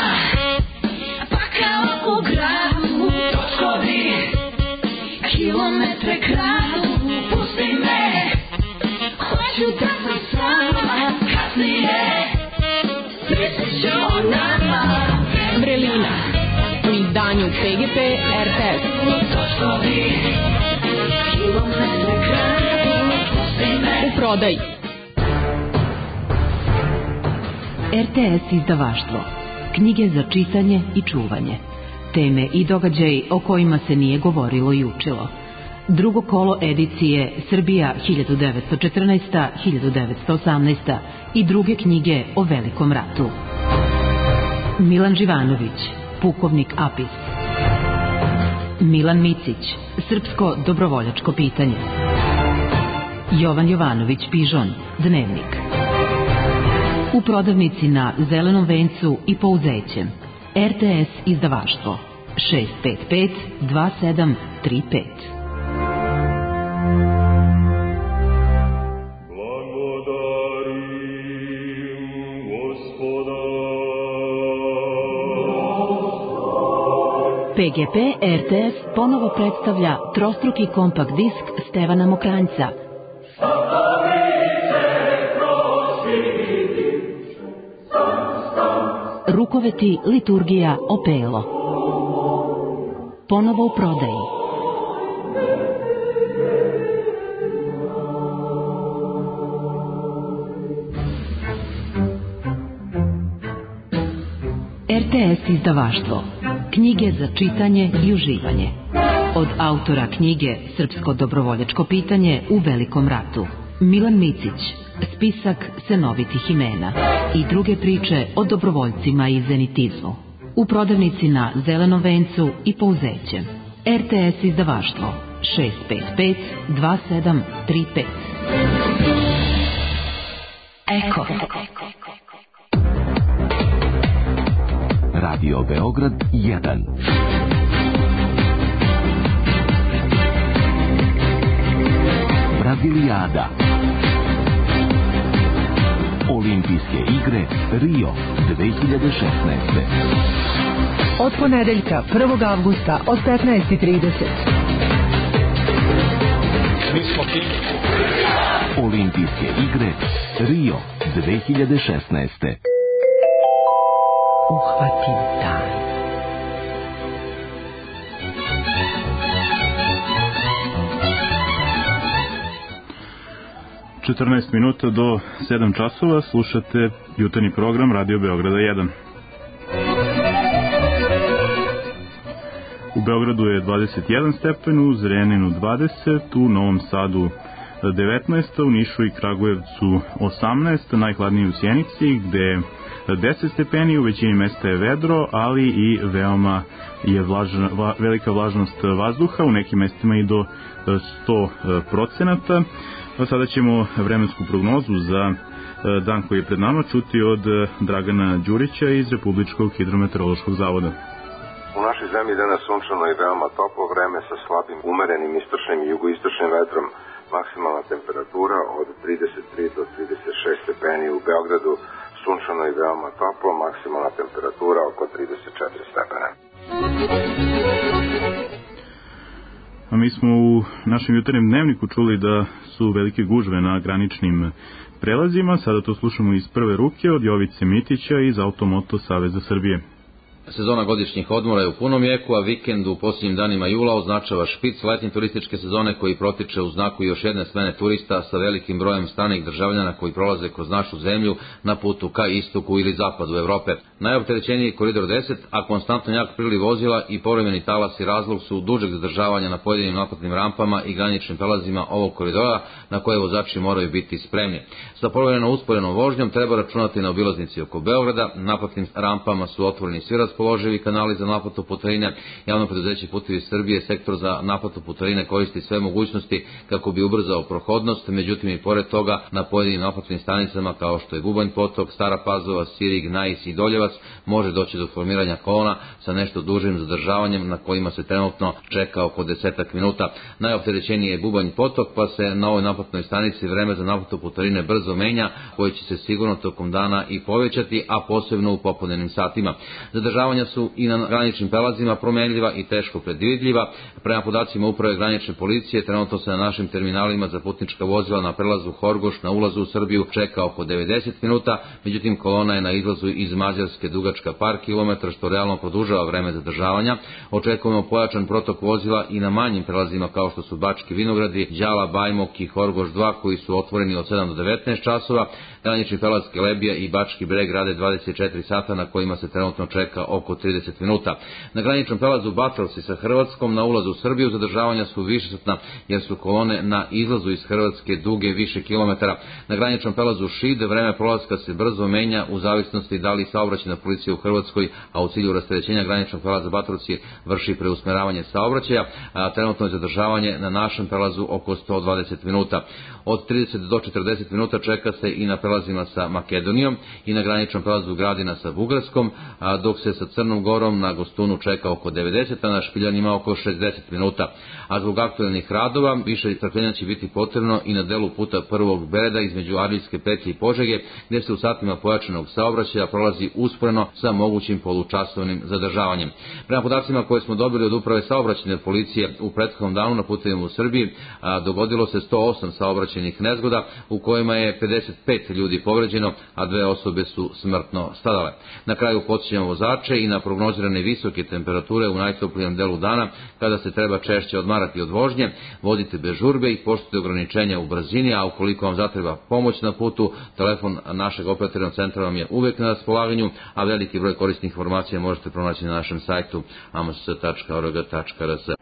pa kao u gradu, točkovi, kilometre kradu, pusti me, hoću da sam sama, kasnije, misliš o nama. Vrelina, u izdanju PGP RTS. Točkovi, kilometre kradu, pusti me. U prodaji. RTS izdavaštvo. Knjige za čitanje i čuvanje. Teme i događaji o kojima se nije govorilo i učilo. Drugo kolo edicije Srbija 1914-1918 i druge knjige o Velikom ratu. Milan Živanović, pukovnik Apis. Milan Micić, srpsko dobrovoljačko pitanje. Jovan Jovanović Pižon, Dnevnik. U prodavnici na Zelenom vencu i Pouzećem. RTS izdavaštvo 655 2735. PGP RTS ponovo predstavlja trostruki kompakt disk Stevana Mokranjca. Rukoveti, liturgija, opelo. Ponovo u prodaji. RTS izdavaštvo. Knjige za čitanje i uživanje. Od autora knjige Srpsko dobrovoljačko pitanje u Velikom ratu. Milan Micić, spisak cenovitih imena i druge priče o dobrovoljcima i zenitizmu. U prodavnici na Zelenom vencu i Pouzećem. RTS izdavaštvo 655 2735. Eko. Radio Beograd 1. Brazilijada. Olimpijske igre Rio 2016. Od ponedeljka 1. avgusta od 15:30. Olimpijske igre Rio 2016. Uhvatim dan. Četrnaest minuta do 7 časova slušate jutarnji program Radio Beograda 1. U Beogradu je 21 stepen, u Zrenjaninu 20, u Novom Sadu 19, u Nišu i Kragujevcu 18, najhladnije u Sjenici gde 10 stepeni, u većini mesta je vedro, ali i veoma je velika vlažnost vazduha, u nekim mestima i do 100%. Sada ćemo vremensku prognozu za dan koji je pred nama čuti od Dragana Đurića iz Republičkog hidrometeorološkog zavoda. U našoj zemlji danas sunčano i veoma toplo vreme sa slabim umerenim istočnim i jugoistočnim vetrom. Maksimalna temperatura od 33 do 36 stepeni, u Beogradu sunčano i veoma toplo, maksimalna temperatura oko 34 stepena. A mi smo u našem jutarnjem dnevniku čuli da su velike gužve na graničnim prelazima. Sada to slušamo iz prve ruke od Jovice Mitića iz Automoto Saveza Srbije. Sezona godišnjih odmora je u punom jeku, a vikend u posljednjim danima jula označava špic letnje turističke sezone koji protiče u znaku još jedne smene turista sa velikim brojem stranih državljana koji prolaze kroz našu zemlju na putu ka istoku ili zapadu Evrope. Najopterećeniji je koridor 10, a konstantno jak priliv vozila i povremeni talas i razlog su dužeg zadržavanja na pojedinim naplatnim rampama i graničnim prelazima ovog koridora na koje vozači moraju biti spremni. Sa povremeno usporenom vožnjom treba računati na obilaznici oko Beograda, naplatnim rampama su otvoreni svi raspoloživi kanali za naplatu putarine. Javno preduzeće Putevi Srbije sektor za naplatu putarine koristi sve mogućnosti kako bi ubrzao prohodnost, međutim i pored toga na pojedinim naplatnim stanicama kao što je Bubanj Potok, Stara Pazova, Sirig, Najs i Doljevac može doći do formiranja kolona sa nešto dužim zadržavanjem na kojima se trenutno čeka oko 10 minuta. Najopterećeniji je Bubanj Potok, pa se na ovoj naplatnoj stanici vreme za naplatu putarine brzo menja, koje će se sigurno tokom dana i povećati, a posebno u popodnevnim satima. Zadržavanja su i na graničnim prelazima promenljiva i teško predvidljiva. Prema podacima Uprave granične policije, trenutno se na našim terminalima za putnička vozila na prelazu Horgoš na ulazu u Srbiju čeka oko 90 minuta, međutim kolona je na izlazu iz Mađarske Mađarske dugačka par kilometra, što realno produžava vreme zadržavanja. Očekujemo pojačan protok vozila i na manjim prelazima kao što su Bački Vinogradi, Đala, Bajmok i Horgoš 2 koji su otvoreni od 7 do 19 časova. Granični prelaz Kelebija i Bački Breg rade 24 sata na kojima se trenutno čeka oko 30 minuta. Na graničnom prelazu Batrovci sa Hrvatskom na ulazu u Srbiju zadržavanja su višesatna jer su kolone na izlazu iz Hrvatske duge više kilometara. Na graničnom prelazu Šid vreme prolaska se brzo menja u zavisnosti da li saobraćajna policija u Hrvatskoj, a u cilju rasterećenja graničnog prelaza Batrovci vrši preusmeravanje saobraćaja, a trenutno je zadržavanje na našem prelazu oko 120 minuta. Od 30 do 40 minuta čeka se i na prelazima sa Makedonijom i na graničnom prelazu Gradina sa Bugarskom, dok se sa Crnom Gorom na Gostunu čeka oko 90, a na Špiljanima oko 60 minuta. A zbog aktualnih radova više trpljenja će biti potrebno i na delu puta prvog Bereda između Arljevske petlje i Požege, gdje se u satima pojačanog saobraćaja prolazi usporeno sa mogućim polučasovnim zadržavanjem. Prema podacima koje smo dobili od Uprave saobraćajne policije u prethodnom danu na putevima u Srbiji, dogodilo se 108 saobraćajnih nezgoda u kojima je 55 ljudi povređeno, a 2 osobe su smrtno stradale. Na kraju podsjećamo vozače i na prognozirane visoke temperature u najtoplijem delu dana, kada se treba češće odmarati od vožnje. Vodite bez žurbe i poštujte ograničenja u brzini, a ukoliko vam zatreba pomoć na putu, telefon našeg operativnog centra vam je uvek na raspolaganju, a veliki broj korisnih informacija možete pronaći na našem sajtu amos.org.rs.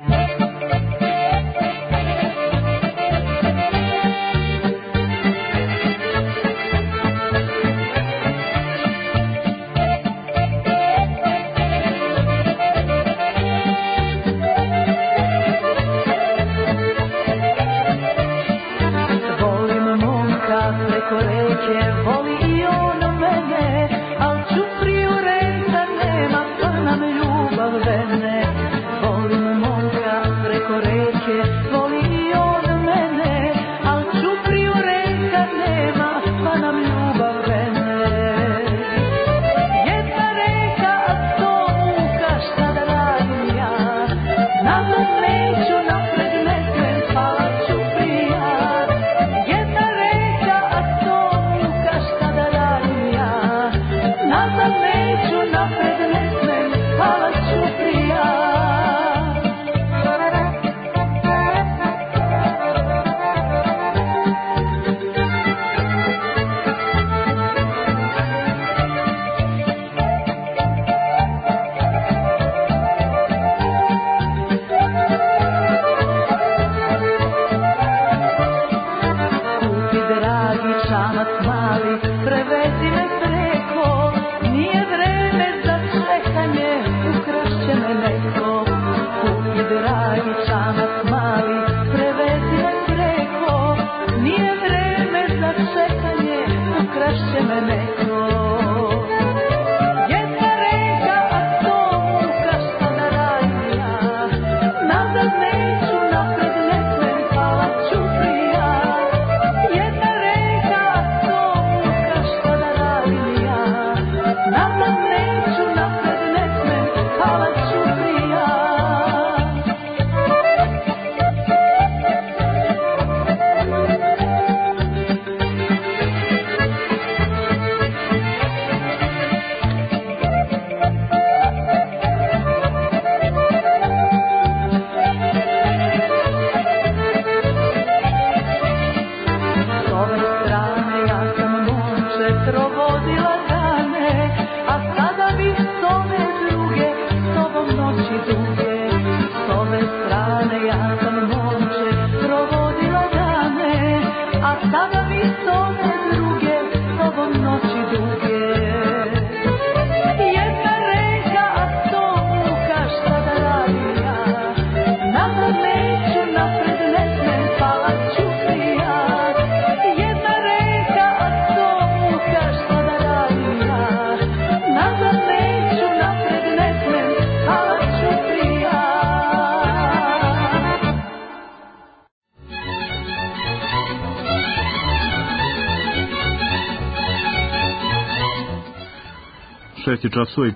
časova i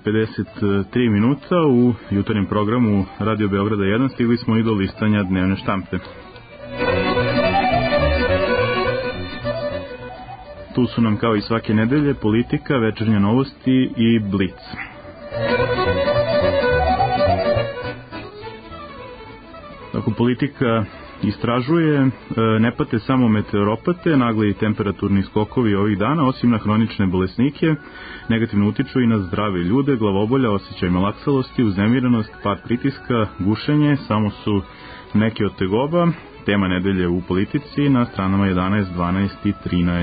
53 minuta u jutarnjem programu Radio Beograda 1 stigli smo i do listanja dnevne štampe. Tu su nam kao i svake nedelje politika, večernje novosti i Blic. Ako politika istražuje, ne pate samo meteoropate, nagli temperaturni skokovi ovih dana, osim na hronične bolesnike, negativno utiču i na zdrave ljude, glavobolja, osjećaj malaksalosti, uznemirenost, pad pritiska, gušenje, samo su neke od tegoba. Tema nedelje u politici na stranama 11, 12 i 13.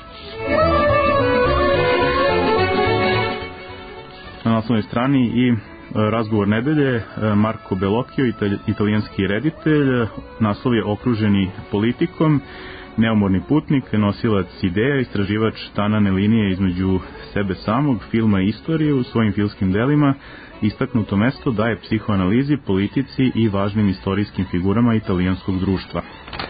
Na naslovnoj strani i razgovor nedelje, Marco Bellocchio, italijanski reditelj, naslov je Okruženi politikom, neumorni putnik, nosilac ideja, istraživač tanane linije između sebe samog, filma i istorije u svojim filmskim delima, istaknuto mesto daje psihoanalizi, politici i važnim istorijskim figurama italijanskog društva.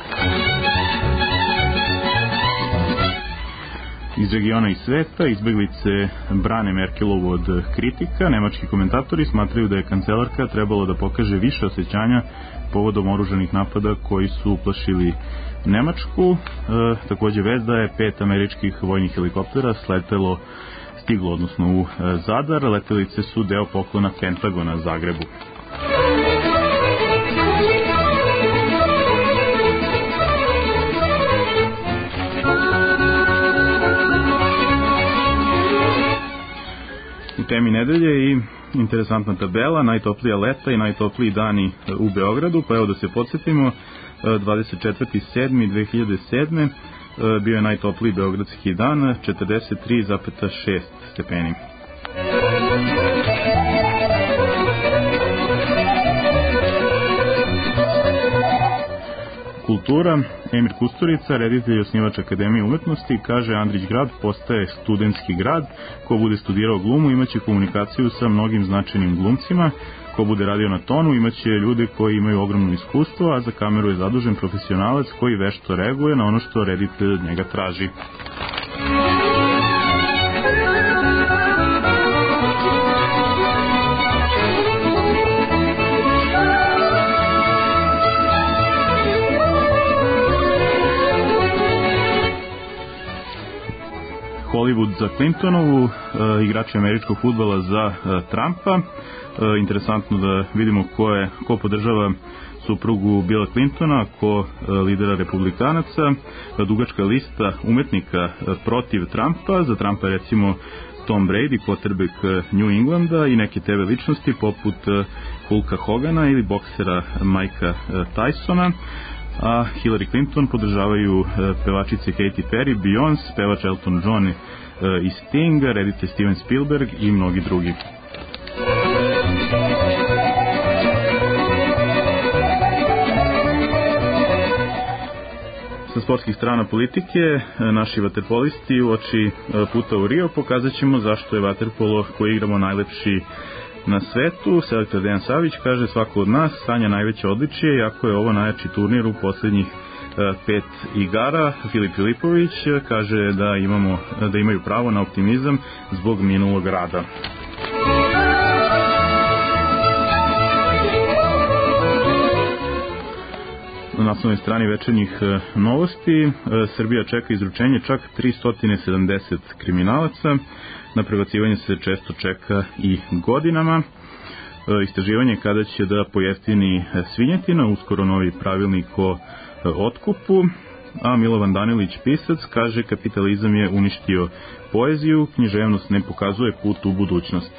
Iz regiona i sveta izbeglice brane Merkelovu od kritika. Nemački komentatori smatraju da je kancelarka trebalo da pokaže više osjećanja povodom oružanih napada koji su uplašili Nemačku. Takođe vest da je 5 američkih vojnih helikoptera stiglo u Zadar. Letelice su deo poklona Pentagona Zagrebu. U temi nedelje i interesantna tabela, najtoplija leta i najtopliji dani u Beogradu, pa evo da se podsjetimo, 24.7.2007. bio je najtopliji beogradski dan, 43,6 stepeni. Kultura, Emir Kusturica, reditelj i osnivač Akademije umetnosti, kaže Andrić grad postaje studentski grad, ko bude studirao glumu imaće komunikaciju sa mnogim značajnim glumcima, ko bude radio na tonu imaće ljude koji imaju ogromno iskustvo, a za kameru je zadužen profesionalac koji vešto reaguje na ono što reditelj od njega traži. Hollywood za Clintonovu, igrači američkog fudbala za Trumpa. Interesantno da vidimo ko podržava suprugu Billa Clintona, ko lidera republikanaca. Dugačka lista umetnika protiv Trumpa. Za Trumpa recimo Tom Brady, quarterback New Englanda, i neke TV ličnosti poput Hulka Hogana ili boksera Mikea Tysona. A Hillary Clinton podržavaju pevačice Katy Perry, Beyoncé, pevač Elton John i Sting, reditelj Steven Spielberg i mnogi drugi. Sa sportskih strana politike, naši vaterpolisti uoči puta u Rio pokazat ćemo zašto je vaterpolo koji igramo najlepši na svetu. Selektor Dejan Savić kaže svako od nas sanja najveće odličije, iako je ovo najjači turnir u poslednjih 5 igara. Filip Filipović kaže da imaju pravo na optimizam zbog minulog rada. Na naslovnoj strani večernjih novosti, Srbija čeka izručenje čak 370 kriminalaca. Na prebacivanje se često čeka i godinama. Istraživanje kada će da pojeftini svinjetina, uskoro novi pravilnik o otkupu. A Milovan Danilić, pisac, kaže kapitalizam je uništio poeziju, književnost ne pokazuje put u budućnost.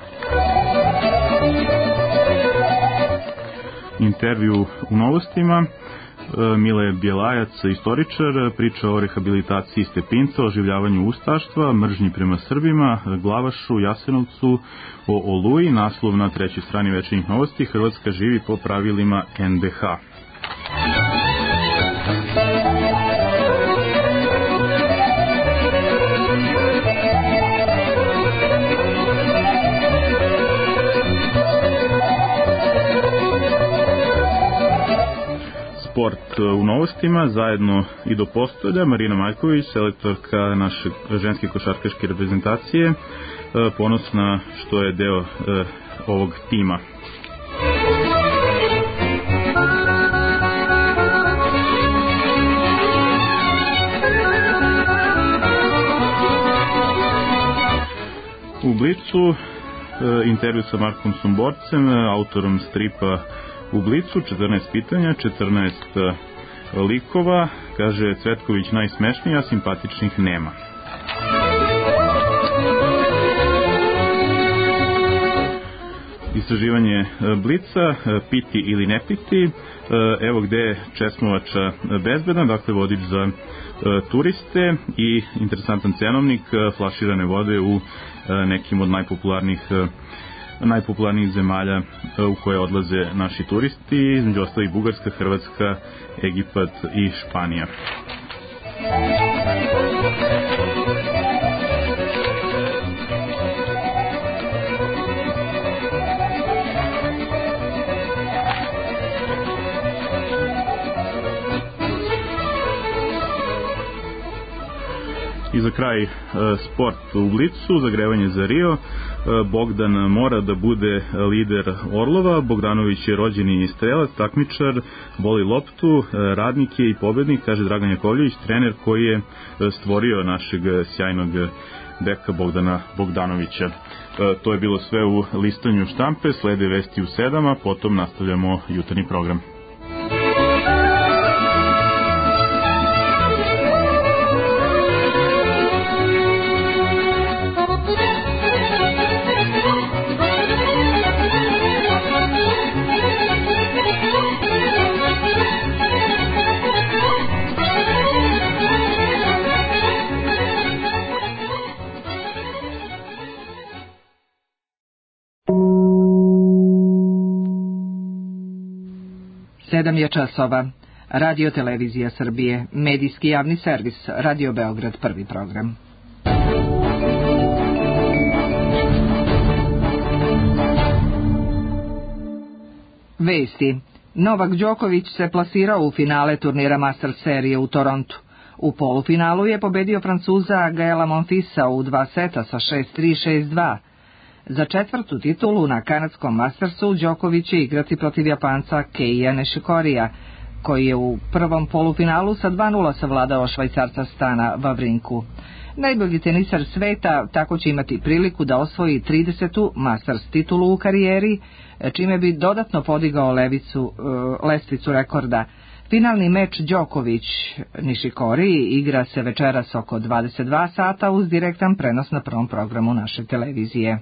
Intervju u novostima. Mile Bjelajac, istoričar, priča o rehabilitaciji Stepinca, oživljavanju ustaštva, mržnji prema Srbima, Glavašu, Jasenovcu, o Oluji. Naslov na trećoj strani večernjih novosti, Hrvatska živi po pravilima NDH. Sport u novostima, zajedno i do postolja, Marina Maljković, selektorka naše ženske košarkaške reprezentacije, ponosna što je deo ovog tima. u Blicu intervju sa Markom Somborcem, autorom stripa u Blicu, 14 pitanja, 14 likova, kaže Cvetković najsmešniji, a simpatičnih nema. Istraživanje Blica, piti ili ne piti, evo gde je česmovača bezbedan, dakle vodič za turiste i interesantan cenovnik flaširane vode u nekim od najpopularnijih zemalja u koje odlaze naši turisti, između ostalih Bugarska, Hrvatska, Egipat i Španija. I za kraj sport u Blicu, zagrevanje za Rio. Bogdan mora da bude lider Orlova. Bogdanović je rođeni strelac, takmičar, voli loptu, radnik je i pobednik, kaže Dragan Jakovljević, trener koji je stvorio našeg sjajnog beka Bogdana Bogdanovića. To je bilo sve u listanju štampe, slede vesti u 7, a potom nastavljamo jutarnji program. Sedam je časova. Radio Televizija Srbije, medijski javni servis, Radio Beograd, prvi program. Vesti. Novak Đoković se plasirao u finale turnira Masters serije u Torontu. U polufinalu je pobedio Francuza Gaela Monfilsa u 2 seta sa 6-3, 6-2. Za četvrtu titulu na kanadskom Mastersu Đoković će igrati protiv Japanca Keija Nishikorija, koji je u prvom polufinalu sa 2-0 savladao Švajcarca Stana Vavrinku. Najbolji tenisar sveta tako će imati priliku da osvoji 30. Masters titulu u karijeri, čime bi dodatno podigao lestvicu rekorda. Finalni meč Đoković-Nishikori igra se večeras oko 22 sata uz direktan prenos na prvom programu naše televizije.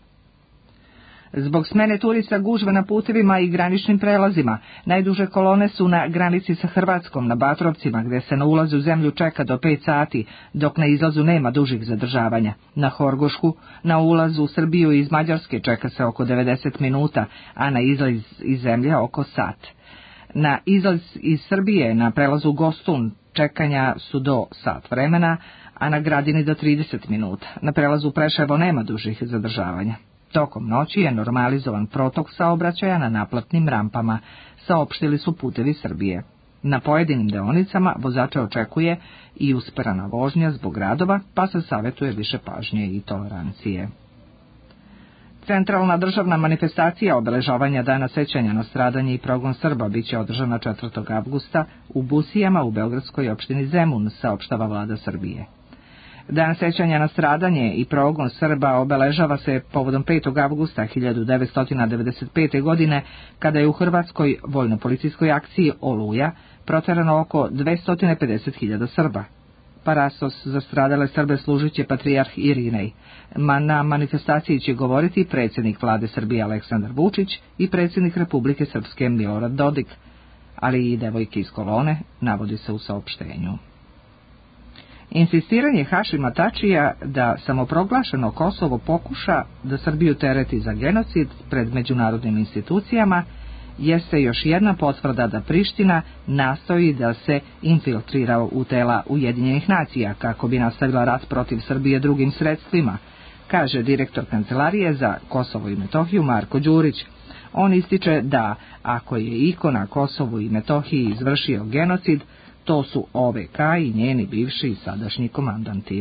Zbog smene turista gužve na putevima i graničnim prelazima, najduže kolone su na granici sa Hrvatskom na Batrovcima, gde se na ulazu u zemlju čeka do 5 sati, dok na izlazu nema dužih zadržavanja. Na Horgošku, na ulazu u Srbiju iz Mađarske čeka se oko 90 minuta, a na izlaz iz zemlje oko sat. Na izlaz iz Srbije na prelazu Gostun čekanja su do sat vremena, a na Gradini do 30 minuta. Na prelazu Preševo nema dužih zadržavanja. Tokom noći je normalizovan protok saobraćaja na naplatnim rampama, saopštili su Putevi Srbije. Na pojedinim deonicama vozače očekuje i usperana vožnja zbog radova, pa se savjetuje više pažnje i tolerancije. Centralna državna manifestacija obeležavanja Dana sećanja na stradanje i progon Srba biće održana 4. avgusta u Busijama u beogradskoj opštini Zemun, saopštava vlada Srbije. Dan sećanja na stradanje i progon Srba obeležava se povodom 5. avgusta 1995. godine, kada je u hrvatskoj vojno-policijskoj akciji Oluja proterano oko 250.000 Srba. Parasos za stradale Srbe služit će patrijarh Irinej. Na manifestaciji će govoriti predsjednik vlade Srbije Aleksandar Vučić i predsjednik Republike Srpske Milorad Dodik, ali i devojke iz kolone, navodi se u saopštenju. Insistiranje Hašima Tačija da samoproglašeno Kosovo pokuša da Srbiju tereti za genocid pred međunarodnim institucijama jeste još jedna potvrda da Priština nastoji da se infiltrira u tela Ujedinjenih nacija kako bi nastavila rat protiv Srbije drugim sredstvima, kaže direktor Kancelarije za Kosovo i Metohiju Marko Đurić. On ističe da ako je iko na Kosovu i Metohiji izvršio genocid, to su OVK i njeni bivši i sadašnji komandanti.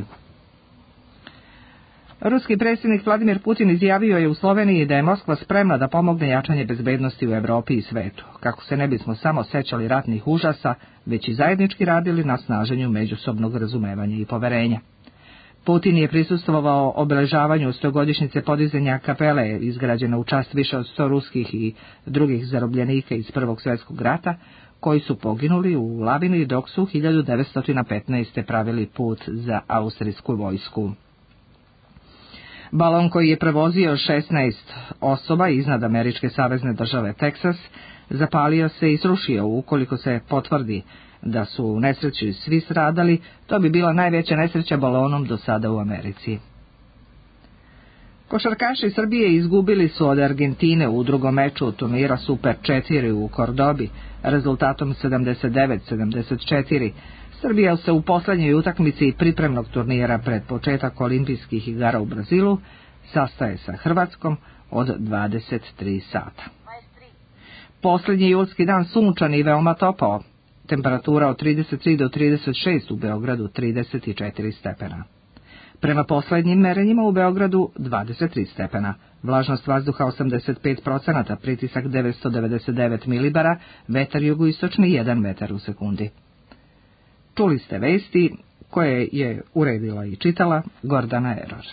Ruski predsjednik Vladimir Putin izjavio je u Sloveniji da je Moskva spremna da pomogne jačanje bezbednosti u Evropi i svetu, kako se ne bismo samo sećali ratnih užasa, već i zajednički radili na snaženju međusobnog razumevanja i poverenja. Putin je prisustvovao obeležavanju 100-godišnjice podizanja kapele izgrađene u čast više od 100 ruskih i drugih zarobljenika iz Prvog svjetskog rata, koji su poginuli u Labini dok su 1915. pravili put za austrijsku vojsku. Balon koji je prevozio 16 osoba iznad američke savezne države Teksas zapalio se i srušio. Ukoliko se potvrdi da su u nesreći svi stradali, to bi bila najveća nesreća balonom do sada u Americi. Košarkaši Srbije izgubili su od Argentine u drugom meču turnira Super 4 u Kordobi rezultatom 79-74. Srbija se u posljednjoj utakmici pripremnog turnira pred početak olimpijskih igara u Brazilu sastaje sa Hrvatskom od 23 sata. Posljednji julski dan sunčan i veoma topao. Temperatura od 33 do 36, u Beogradu 34 stepena. Prema posljednjim merenjima u Beogradu 23 stepena, vlažnost vazduha 85%, pritisak 999 milibara, vetar jugoistočni 1 metar u sekundi. Čuli ste vesti koje je uredila i čitala Gordana Eror.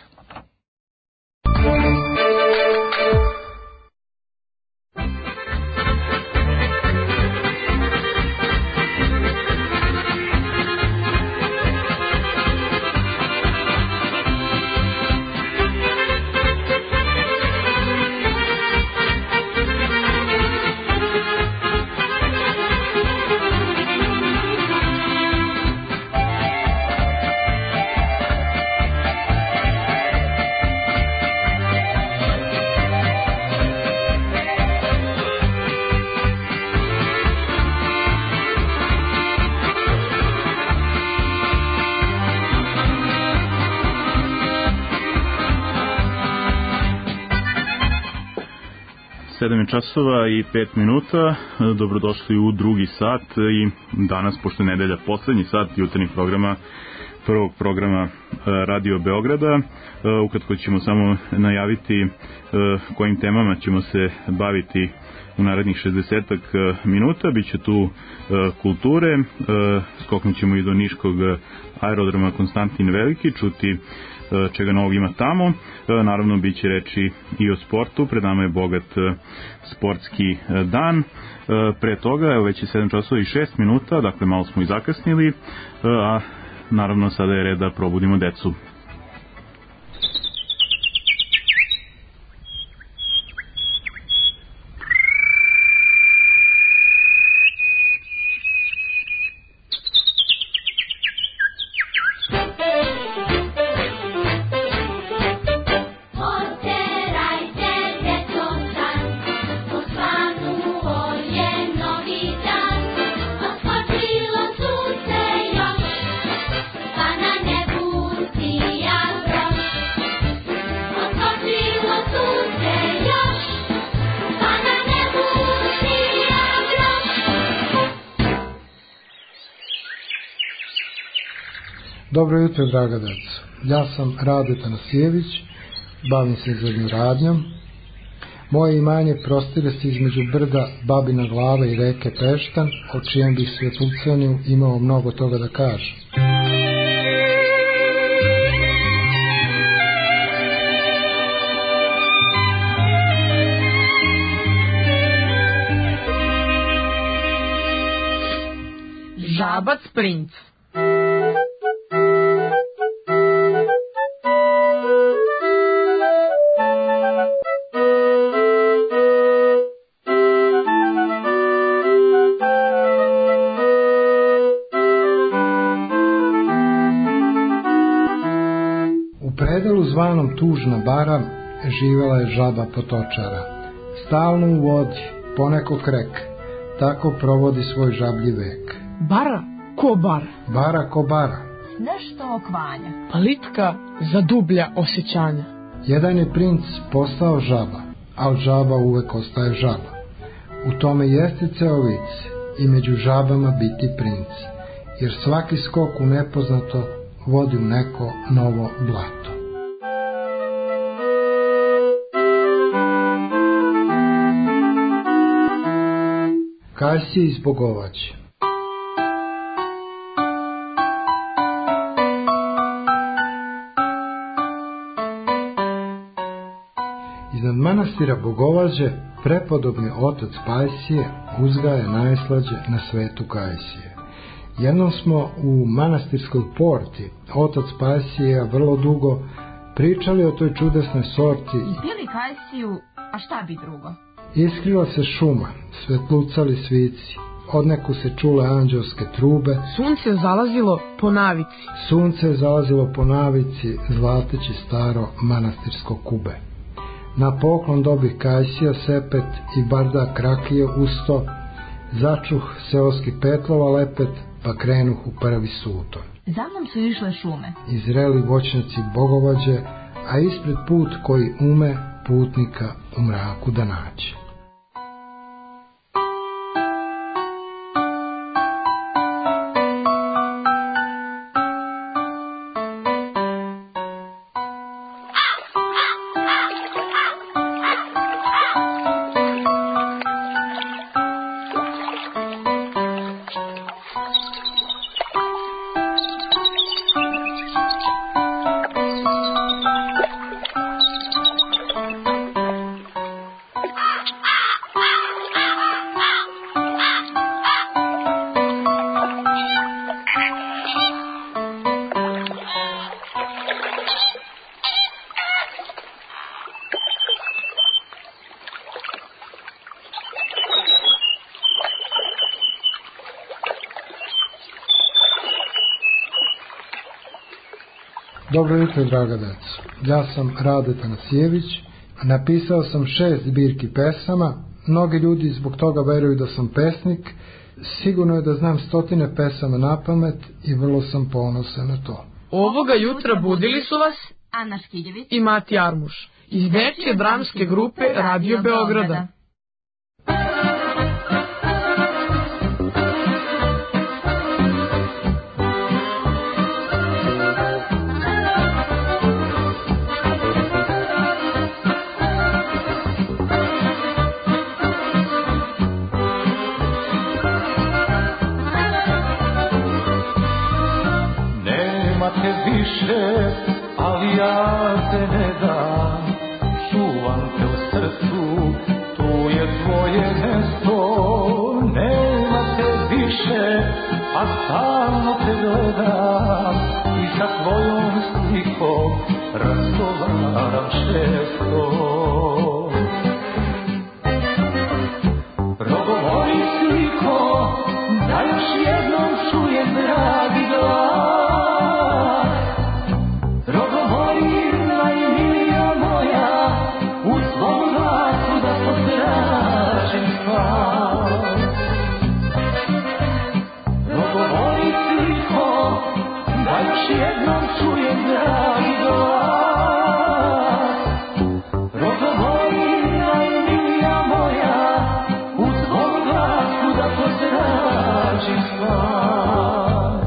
Časova i 5 minuta, dobrodošli u drugi sat i danas, pošto je nedelja, poslednji sat jutarnjih programa, prvog programa Radio Beograda. Ukratko ćemo samo najaviti kojim temama ćemo se baviti u narednih 60 minuta. Biće tu kulture, skoknut ćemo i do niškog aerodroma Konstantin Veliki, čuti čega novog ima tamo. Naravno, bit će reči i o sportu. Pred nama je bogat sportski dan. Pre toga, evo već je 7 časova i 6 minuta, dakle malo smo i zakasnili, a naravno sada je red da probudimo decu. Dobro jutro, draga deco. Ja sam Rade Tanasijević, bavim se zemljoradnjom. Moje imanje prostire se između brda Babina Glava i reke Peštan, o čijem bih svetucanju imao mnogo toga da kažem. Žabac princ. Zvanom Tužna bara živela je žaba potočara. Stalno u vodi, poneko krek, tako provodi svoj žablji vek. Bara ko bara? Bara ko bara. Nešto okvanja. Plitka za dublja osjećanja. Jedan je princ postao žaba, ali žaba uvek ostaje žaba. U tome jeste ceo vic i među žabama biti princ, jer svaki skok u nepoznato vodi u neko novo blato. Kasije izbogovaće. manastira Bogovađe prepodobni otac Pajsije uzgaja najslađe na svetu kajsije. Jednom smo u manastirskoj porti, otac Pajsije vrlo dugo pričali o toj čudesnoj sorti. Pili kajsiju, a šta bi drugo? Iskrila se šuma, svetlucali svici, odneku se čule anđelske trube. Sunce zalazilo po navici. Sunce je zalazilo po navici, zlateći staro manastirsko kube. Na poklon dobih kajsija, sepet i bardak rakije usto, začuh seoski petlova lepet, pa krenuh u prvi suton. Za mnom su išle šume. Izreli voćnjaci Bogovađe, a ispred put koji ume putnika u mraku da nađe. Dobro jutro, draga deco. Ja sam Rade Tanasijević. Napisao sam 6 zbirki pesama. Mnogi ljudi zbog toga veruju da sam pesnik. Sigurno je da znam stotine pesama na pamet i vrlo sam ponosan na to. Ovoga jutra budili su vas Ana Škiljević i Mati Armuš iz dečje dramske grupe Radio Beograda. Ali ja te ne dam, čuvam te u srcu, tu je tvoje mesto. Nema te više, a stalno te gledam i sa tvojom slikom razgovaram često. Progovori sliko, da još jednom čujem dragi glas. Jednom čujem dragi glas, progovori najmilija moja, u tvom glasu da potražim spas.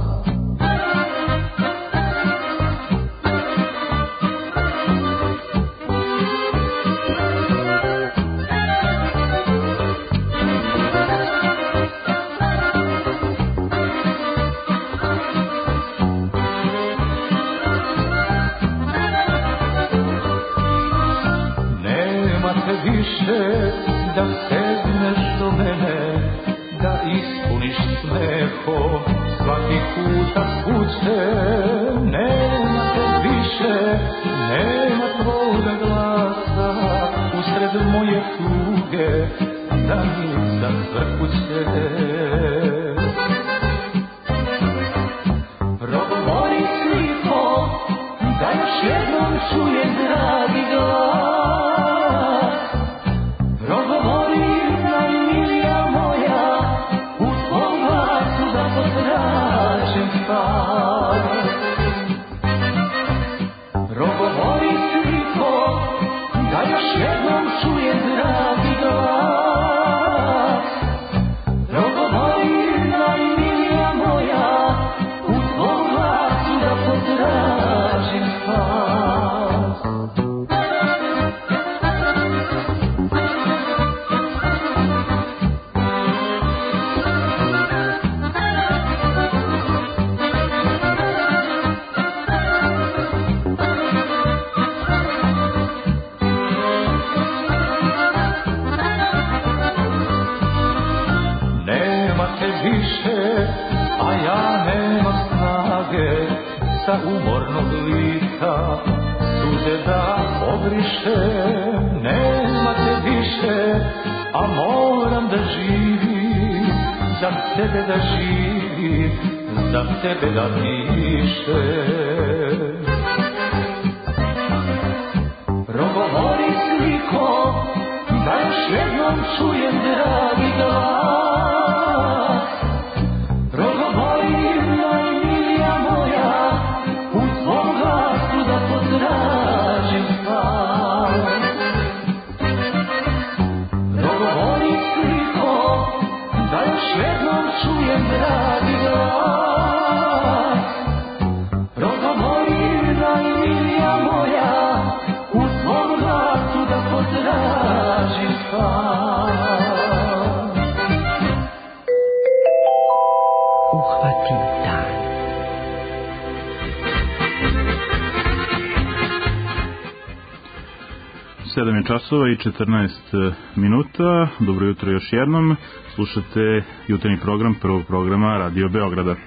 Da segneš do mene, da ispuniš smehom svaki kutak kuće. Nema te više, nema tvoga glasa, usred moje tuge, da nisam svrkuće. Progovori sliko, da još jednom čujem dragi glas. Progovori sliko, da još jednom čujem dragi glas. Progovori najmilija moja, u tvom glasu da potražim spas. sa umornog lica, suze da obriše, nema te više, a moram da živim, za tebe da živim, za tebe da pišem. Progovori sliko, da još jednom čujem dragi glas. Progovori najmilija moja, u tvom glasu da potražim spas. Progovori sliko, da još jednom čujem dragi glas. Progovori najmilija moja, u tvom glasu da potražim spas. Uhvatim dan. Sedam je časova i 14 minuta. Dobro jutro još jednom. Slušate jutarnji program prvog programa Radio Beograda.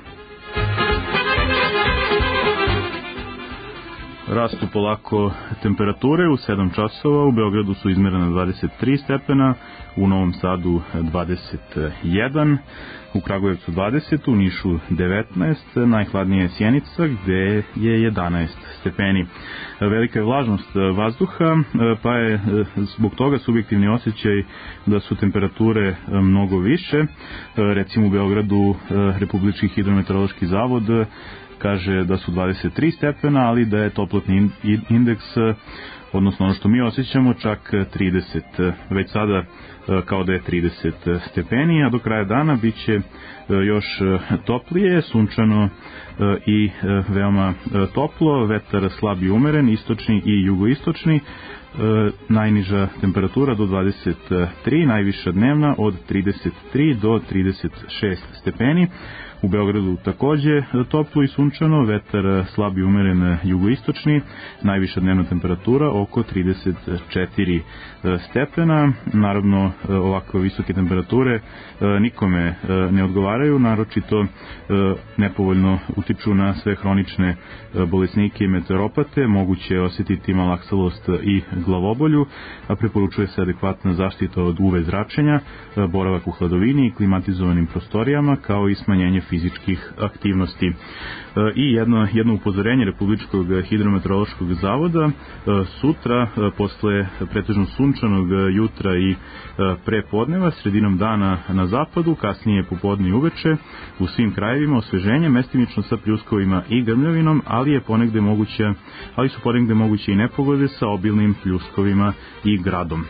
Rastu polako temperature u 7 časova, u Beogradu su izmerena 23 stepena, u Novom Sadu 21, u Kragujevcu 20, u Nišu 19, najhladnija je Sjenica gde je 11 stepeni. Velika je vlažnost vazduha, pa je zbog toga subjektivni osjećaj da su temperature mnogo više. Recimo u Beogradu Republički hidrometeorološki zavod kaže da su 23 stepena, ali da je toplotni indeks, odnosno ono što mi osjećamo, čak 30. Već sada kao da je 30 stepeni, a do kraja dana bit će još toplije, sunčano i veoma toplo, vetar slab i umeren, istočni i jugoistočni, najniža temperatura do 23, najviša dnevna od 33 do 36 stepeni. U Beogradu takođe toplo i sunčano, vetar slab i umeren jugoistočni, najviša dnevna temperatura oko 34 stepena. Naravno, ovakve visoke temperature nikome ne odgovaraju, naročito nepovoljno utiču na sve hronične bolesnike i meteoropate, moguće je osjetiti malaksalost i glavobolju, a preporučuje se adekvatna zaštita od UV zračenja, boravak u hladovini i klimatizovanim prostorijama, kao i smanjenje fizičkih aktivnosti. I jedno upozorenje Republičkog hidrometeorološkog zavoda: sutra, posle pretežno sunčanog jutra i prepodneva, sredinom dana na zapadu, kasnije popodne i uveče, u svim krajevima osveženje, mestimično sa pljuskovima i grmljavinom, ali su ponegde moguće i nepogode sa obilnim pljuskovima i gradom.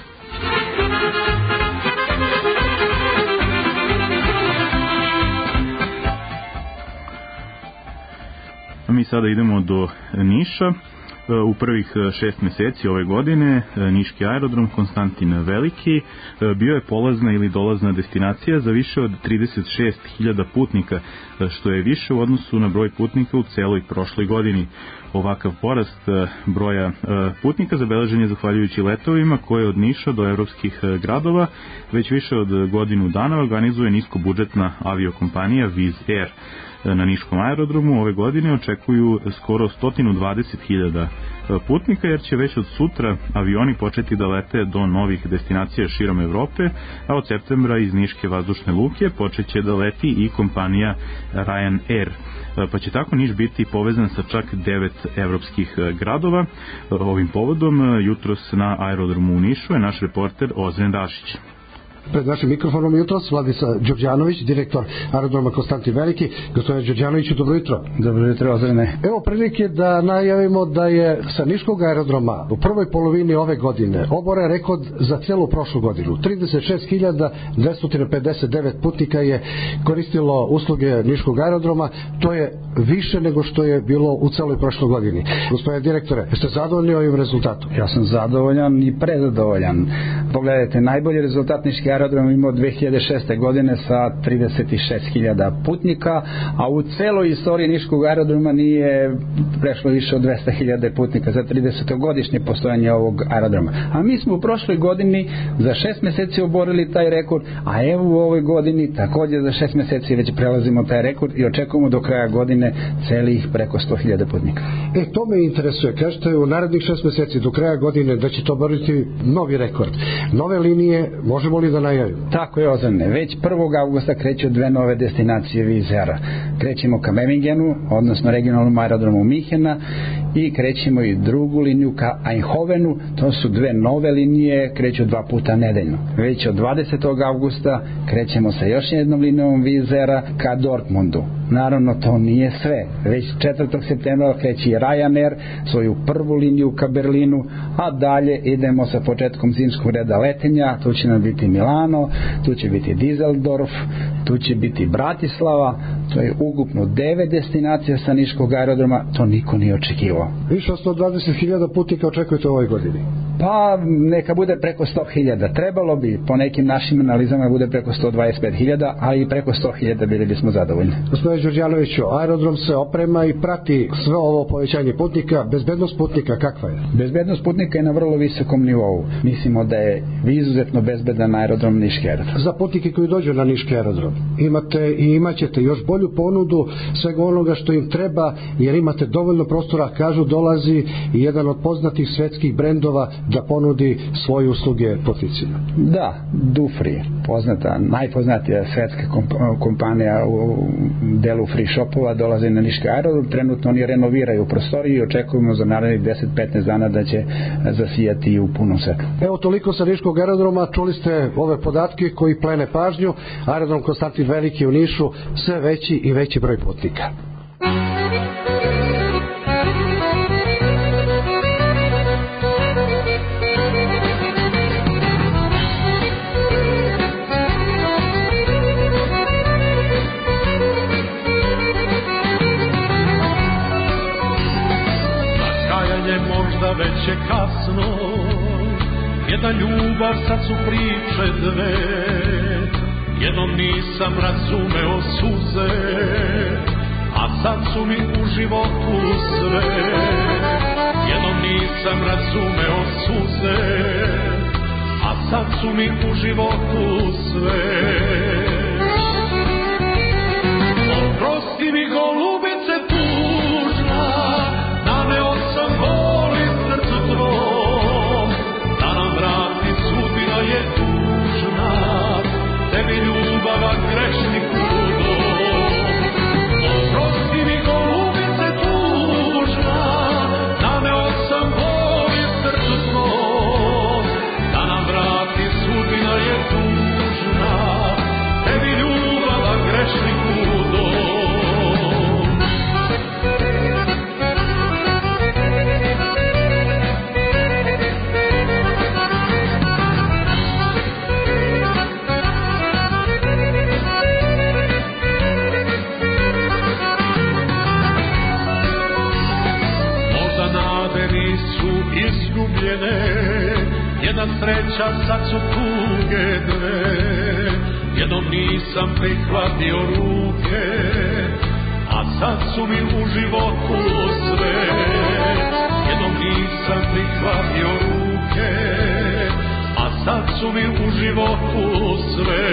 Mi sada idemo do Niša. U prvih 6 meseci ove godine niški aerodrom Konstantin Veliki bio je polazna ili dolazna destinacija za više od 36.000 putnika, što je više u odnosu na broj putnika u celoj prošloj godini. Ovakav porast broja putnika zabeležen je zahvaljujući letovima koje od Niša do evropskih gradova već više od godinu dana organizuje niskobudžetna aviokompanija Wizz Air. Na niškom aerodromu ove godine očekuju skoro 120.000 putnika, jer će već od sutra avioni početi da lete do novih destinacija širom Evrope, a od septembra iz niške vazdušne luke počeće da leti i kompanija Ryanair, pa će tako Niš biti povezan sa čak 9 evropskih gradova. Ovim povodom jutros na aerodromu u Nišu je naš reporter Ozren Dašić. Pred našim mikrofonom jutros Vladica Đorđanović, direktor aerodroma Konstantin Veliki. Gospodine Đorđanoviću, dobro jutro. Dobro jutro, Ozrene. Evo prilike da najavimo da je sa niškog aerodroma u prvoj polovini ove godine oboren rekord za celu prošlu godinu. 36.259 putnika je koristilo usluge niškog aerodroma. To je više nego što je bilo u celoj prošloj godini. Gospodine direktore, jeste zadovoljni ovim rezultatom? Ja sam zadovoljan i prezadovoljan. Pogledajte, najbolji rezultat niške aerodrom imao 2006. godine sa 36.000 putnika, a u celoj istoriji niškog aerodroma nije prešlo više od 200.000 putnika za 30-godišnje postojanje ovog aerodroma. A mi smo u prošloj godini za 6 meseci oborili taj rekord, a evo u ovoj godini također za 6 meseci već prelazimo taj rekord i očekujemo do kraja godine celih preko 100.000 putnika. To me interesuje. Kažete u narednih 6 meseci do kraja godine da će to oboriti novi rekord. Nove linije možemo li da najavimo? Tako je, Ozane. Već 1. avgusta kreću 2 nove destinacije Vizera. Krećemo ka Memmingenu, odnosno regionalnom aerodromu Minhena, i krećemo i drugu liniju ka Eindhovenu. To su 2 nove linije, kreću 2 puta nedeljno. Već od 20. avgusta krećemo sa još jednom linijom Vizera ka Dortmundu. Naravno, to nije sve. Već 4. septembra kreće Ryanair svoju prvu liniju ka Berlinu, a dalje idemo sa početkom zimskog reda letenja. Tu će nam biti Milano, tu će biti Düsseldorf, tu će biti Bratislava. To je ukupno 9 destinacija sa niškog aerodroma. To niko nije očekivao. Više od 120.000 putnika očekujete u ovoj godini? Pa neka bude preko 100.000. Trebalo bi po nekim našim analizama bude preko 125.000, ali i preko 100.000 bili bismo zadovoljni. Gospodine Đurđanoviću, aerodrom se oprema i prati sve ovo povećanje putnika. Bezbednost putnika kakva je? Bezbednost putnika je na vrlo visokom nivou. Mislimo da je izuzetno bezbedan aerodrom Niški aerodrom. Za putnike koji dođu na Niški aerodrom imate i imaćete još bolju ponudu svega onoga što im treba, jer imate dovoljno prostora. Kažu dolazi i jedan od poznatih svetskih brendova da ponudi svoje usluge putnicima. Da, Dufry, poznata, najpoznatija svetska kompanija u delu free shopova, dolaze na Niški aerodrom. Trenutno oni renoviraju prostoriju i očekujemo za narednih 10-15 dana da će zasijati u punom svetlu. Evo toliko sa Niškog aerodroma. Čuli ste ove podatke koji plene pažnju. Aerodrom Konstantin Veliki u Nišu, sve veći i veći broj putnika. Već je kasno, jedna ljubav, sad su priče dve. Jednom nisam razumeo suze, a sad su mi u životu sve. Jednom nisam razumeo suze, a sad su mi u životu sve. Oprosti mi, golubice tužna, naneo sam bol i srcu tvom, da nam vrati sudbina je tužna, tebi ljubava grešniku dom. Oprosti mi, golubice tužna, naneo sam bol i srcu tvom, da nam vrati sudbina je tužna, tebi ljubava grešniku dom. Jedna sreća, sad su tuge dve. Jednom nisam prihvatio ruke, a sad su mi u životu sve. Jednom nisam prihvatio ruke, a sad su mi u životu sve.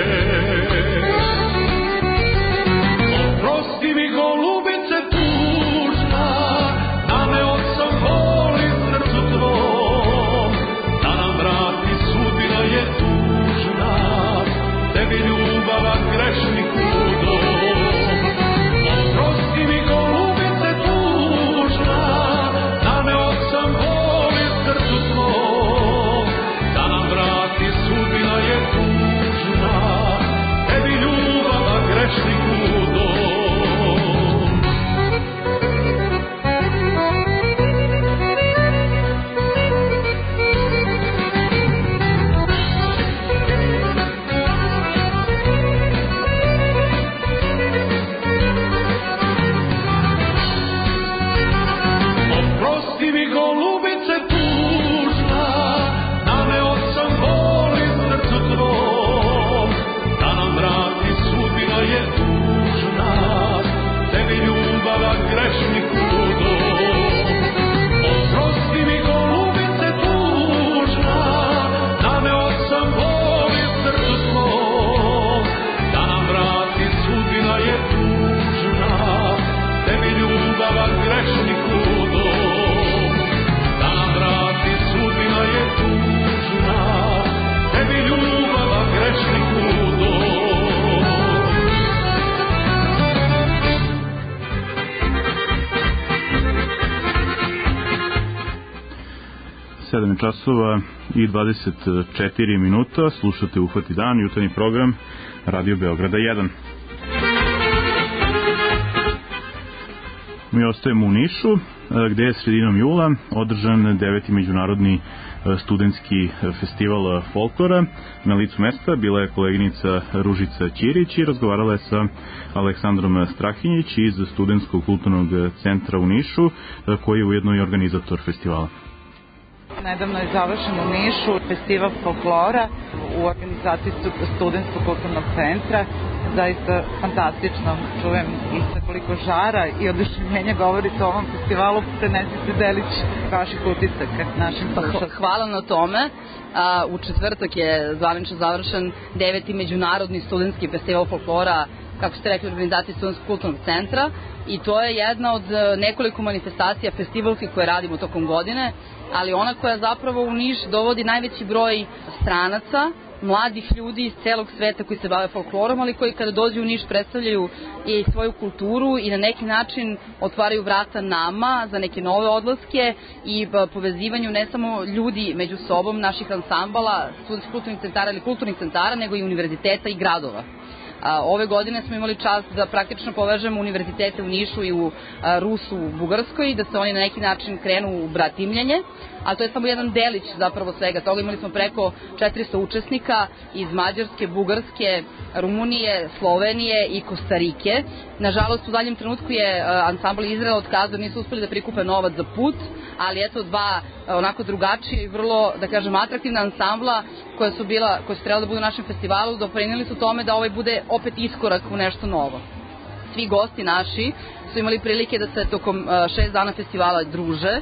Oprosti mi, golubice tužna, naneo sam bol i srcu tvom, da nam vrati sudbina je tužna, tebi ljubava grešniku dom. Oprosti mi, golubice tužna, 7 časova i 24 minuta, slušate Uhvati dan, jutarnji program Radio Beograda 1. Mi ostajemo u Nišu, gde je sredinom jula održan 9. međunarodni studentski festival folklora. Na licu mesta bila je koleginica Ružica Ćirić i razgovarala je sa Aleksandrom Strahinjić iz Studentskog kulturnog centra u Nišu, koji je ujedno i organizator festivala. Nedavno je završen u Nišu festival folklora u organizaciji Studentskog kulturnog centra. Zaista fantastično, čujem i sa koliko žara i oduševljenja govorite o ovom festivalu. Prenesite delić vaših utisaka našim slušalcima. Hvala na tome. U četvrtak je zvanično završen 9. međunarodni studentski festival folklora, kako ste rekli, organizacije Studentskog kulturnog centra, i to je jedna od nekoliko manifestacija festivalskih koje radimo tokom godine, ali ona koja zapravo u Niš dovodi najveći broj stranaca, mladih ljudi iz celog sveta koji se bave folklorom, ali koji kada dođu u Niš predstavljaju i svoju kulturu i na neki način otvaraju vrata nama za neke nove odlaske i povezivanju ne samo ljudi među sobom, naših ansambala, studentskih kulturnih centara ili kulturnih centara, nego i univerziteta i gradova. Ove godine smo imali čast da praktično povežemo univerzitete u Nišu i u Rusu u Bugarskoj, da se oni na neki način krenu u bratimljenje, a to je samo jedan delić zapravo svega toga. Imali smo preko 400 učesnika iz Mađarske, Bugarske, Rumunije, Slovenije i Kostarike. Nažalost, u daljem trenutku je ansambl Izrael otkazao, nisu uspeli da prikupe novac za put, ali eto dva onako drugačije i vrlo, da kažem, atraktivna ansambla koja su trebala da budu na našem festivalu, doprinijeli su tome da ovaj bude opet iskorak u nešto novo. Svi gosti naši su imali prilike da se tokom 6 dana festivala druže,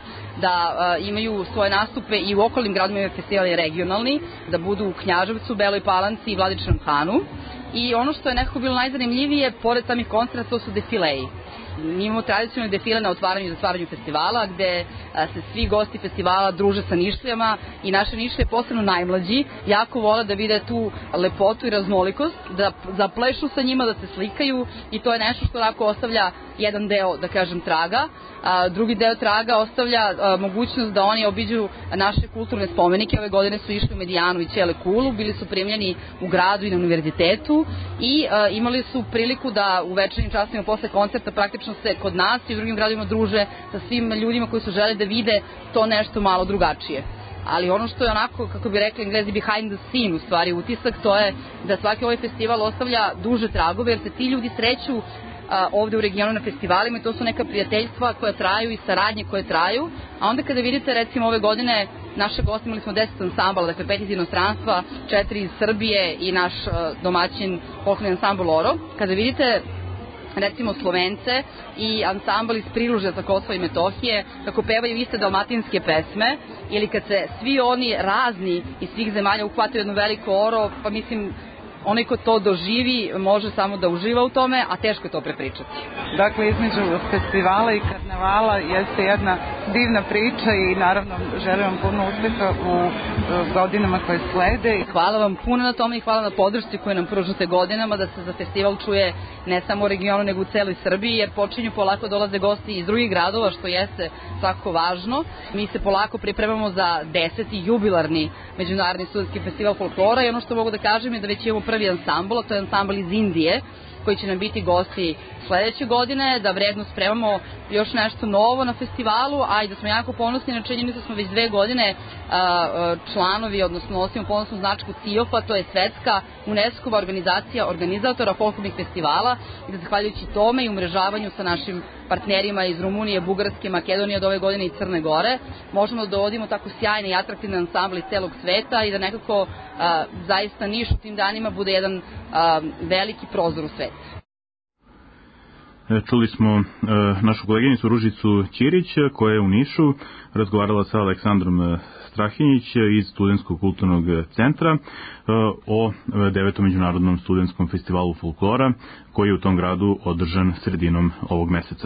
da imaju svoje nastupe i u okolnim gradovima. Festival je regionalni, da budu u Knjaževcu, Beloj Palanci i Vladičinom Hanu. I ono što je nekako bilo najzanimljivije, pored samih koncerta, to su defileji. Mi imamo tradicionalne defile na otvaranju i zatvaranju festivala, gde se svi gosti festivala druže sa Nišlijama i naše Nišlije, posebno najmlađi, jako vole da vide tu lepotu i raznolikost, da zaplešu sa njima, da se slikaju, i to je nešto što onako ostavlja jedan deo, da kažem, traga. Drugi deo traga ostavlja mogućnost da oni obiđu naše kulturne spomenike. Ove godine su išli u Medijanu i Ćele Kulu, bili su primljeni u gradu i na univerzitetu i imali su priliku da u večernjim časima posle koncerta praktično se kod nas i u drugim gradovima druže sa svim ljudima koji su žele da vide to nešto malo drugačije. Ali ono što je onako, kako bi rekli Englezi, behind the scene, u stvari utisak, to je da svaki ovaj festival ostavlja duže tragove, jer se ti ljudi sreću ovde u regionu na festivalima i to su neka prijateljstva koja traju i saradnje koje traju. A onda kada vidite, recimo ove godine naše goste, imali smo 10 ansambala, dakle 5 iz inostranstva, 4 iz Srbije i naš domaćin folklorni ansambl Oro. Kada vidite recimo Slovence i ansambl iz Prilužja za Kosovo i Metohije kako pevaju iste dalmatinske pesme, ili kad se svi oni razni iz svih zemalja uhvataju jedno veliko oro, pa mislim, onaj ko to doživi može samo da uživa u tome, a teško je to prepričati. Dakle, između festivala i karnevala jeste jedna divna priča i naravno želim vam puno uspeha u godinama koje slede. Hvala vam puno na tome i hvala na podršci koju nam pružate godinama, da se za festival čuje ne samo u regionu nego u celoj Srbiji, jer počinju polako dolaze gosti iz drugih gradova, što jeste svakako važno. Mi se polako pripremamo za 10. jubilarni međunarodni studentski festival folklora i ono što mogu da kažem je da već imamo prvi ansambl, a to je ansambl iz Indije, koji će nam biti gosti sledeće godine, da vredno spremamo još nešto novo na festivalu, a i da smo jako ponosni na činjenicu da smo već 2 godine članovi, odnosno nosimo ponosnu značku CIOF-a, to je svetska UNESCO-va organizacija organizatora folklornih festivala, i da zahvaljujući tome i umrežavanju sa našim partnerima iz Rumunije, Bugarske, Makedonije od ove godine i Crne Gore, možemo da dovodimo tako sjajne i atraktivne ansambli iz celog sveta i da nekako zaista Niš u tim danima bude jedan veliki prozor u svet. Čuli smo našu koleginicu Ružicu Ćirić, koja je u Nišu razgovarala sa Aleksandrom Strahinjić iz Studentskog kulturnog centra o 9. međunarodnom studentskom festivalu folklora, koji je u tom gradu održan sredinom ovog meseca.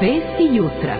Vesti jutra.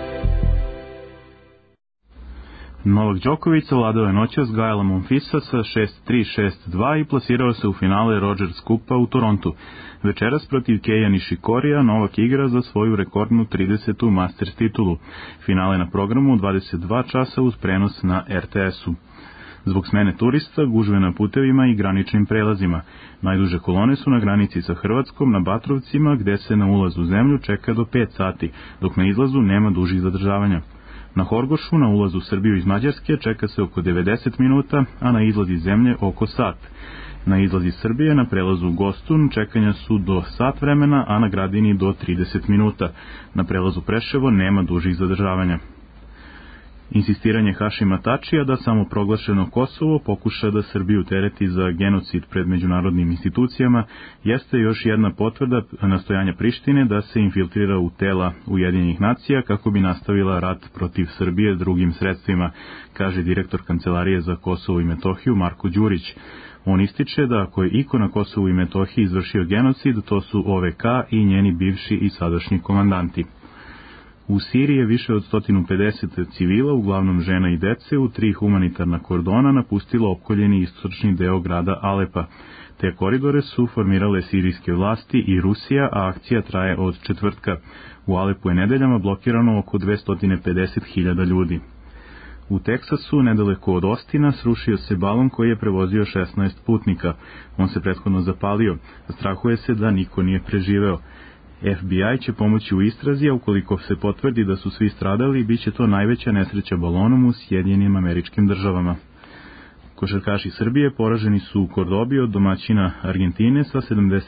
Novak Đoković savladao je noćas Gaela Monfilsa sa 6-3, 6-2 i plasirao se u finale Rogers Kupa u Torontu. Večeras protiv Keija Nishikorija Novak igra za svoju rekordnu 30. Masters titulu. Finale na programu u 22 časa uz prenos na RTS-u. Zbog smene turista, gužve na putevima i graničnim prelazima. Najduže kolone su na granici sa Hrvatskom na Batrovcima, gde se na ulaz u zemlju čeka do 5 sati, dok na izlazu nema dužih zadržavanja. Na Horgošu, na ulazu u Srbiju iz Mađarske, čeka se oko 90 minuta, a na izlaz iz zemlje oko sat. Na izlaz iz Srbije, na prelazu Gostun, čekanja su do sat vremena, a na Gradini do 30 minuta. Na prelazu Preševo nema dužih zadržavanja. Insistiranje Hašima Tačija da samoproglašeno Kosovo pokuša da Srbiju tereti za genocid pred međunarodnim institucijama jeste još jedna potvrda nastojanja Prištine da se infiltrira u tela Ujedinjenih nacija kako bi nastavila rat protiv Srbije drugim sredstvima, kaže direktor Kancelarije za Kosovo i Metohiju Marko Đurić. On ističe da ako je iko na Kosovu i Metohiji izvršio genocid, to su OVK i njeni bivši i sadašnji komandanti. U Siriji je više od 150 civila, uglavnom žena i dece, u 3 humanitarna kordona napustilo opkoljeni istočni deo grada Alepa. Te koridore su formirale sirijske vlasti i Rusija, a akcija traje od četvrtka. U Alepu je nedeljama blokirano oko 250.000 ljudi. U Teksasu, nedaleko od Ostina, srušio se balon koji je prevozio 16 putnika. On se prethodno zapalio. Strahuje se da niko nije preživeo. FBI će pomoći u istrazi, a ukoliko se potvrdi da su svi stradali, bit će to najveća nesreća balonom u Sjedinjenim Američkim Državama. Košarkaši Srbije poraženi su u Kordobi od domaćina Argentine sa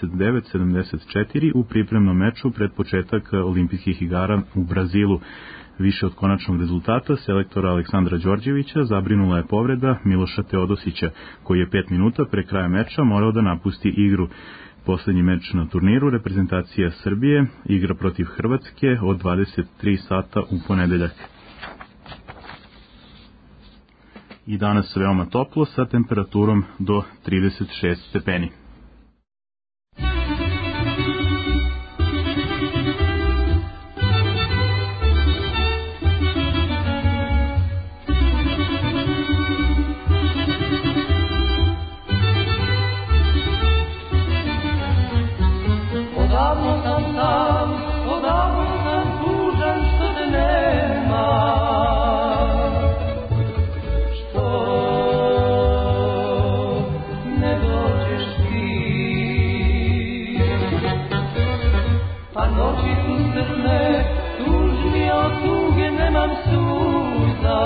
79-74 u pripremnom meču pred početak olimpijskih igara u Brazilu. Više od konačnog rezultata selektora Aleksandra Đorđevića zabrinula je povreda Miloša Teodosića, koji je 5 minuta pre kraja meča morao da napusti igru. Poslednji meč na turniru, reprezentacija Srbije igra protiv Hrvatske od 23 sata u ponedeljak. I danas veoma toplo sa temperaturom do 36 stepeni. Odavno sam sam, odavno sam tužan što te nema, što ne dođeš ti. Pa noći su sretne, tužnije od tuge nemam suza.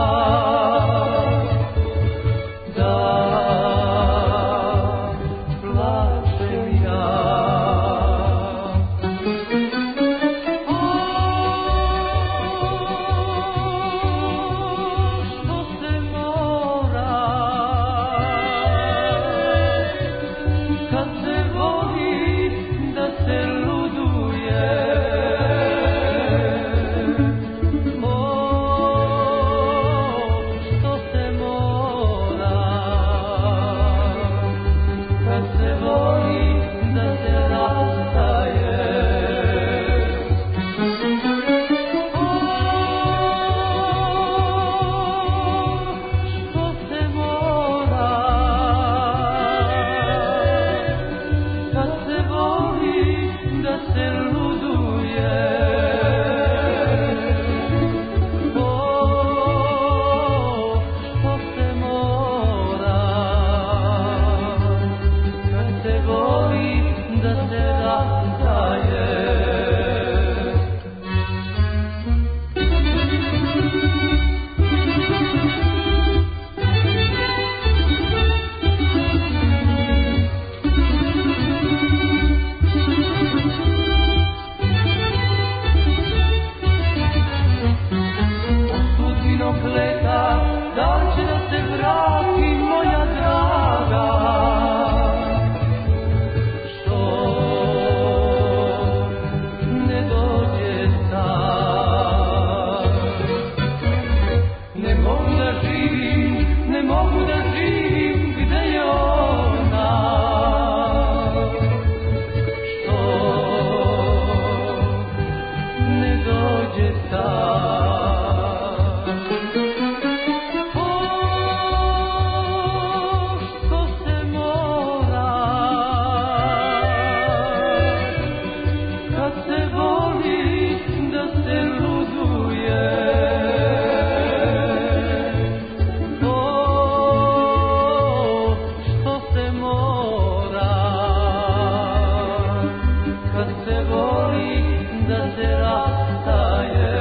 kad se voli da se rastaje.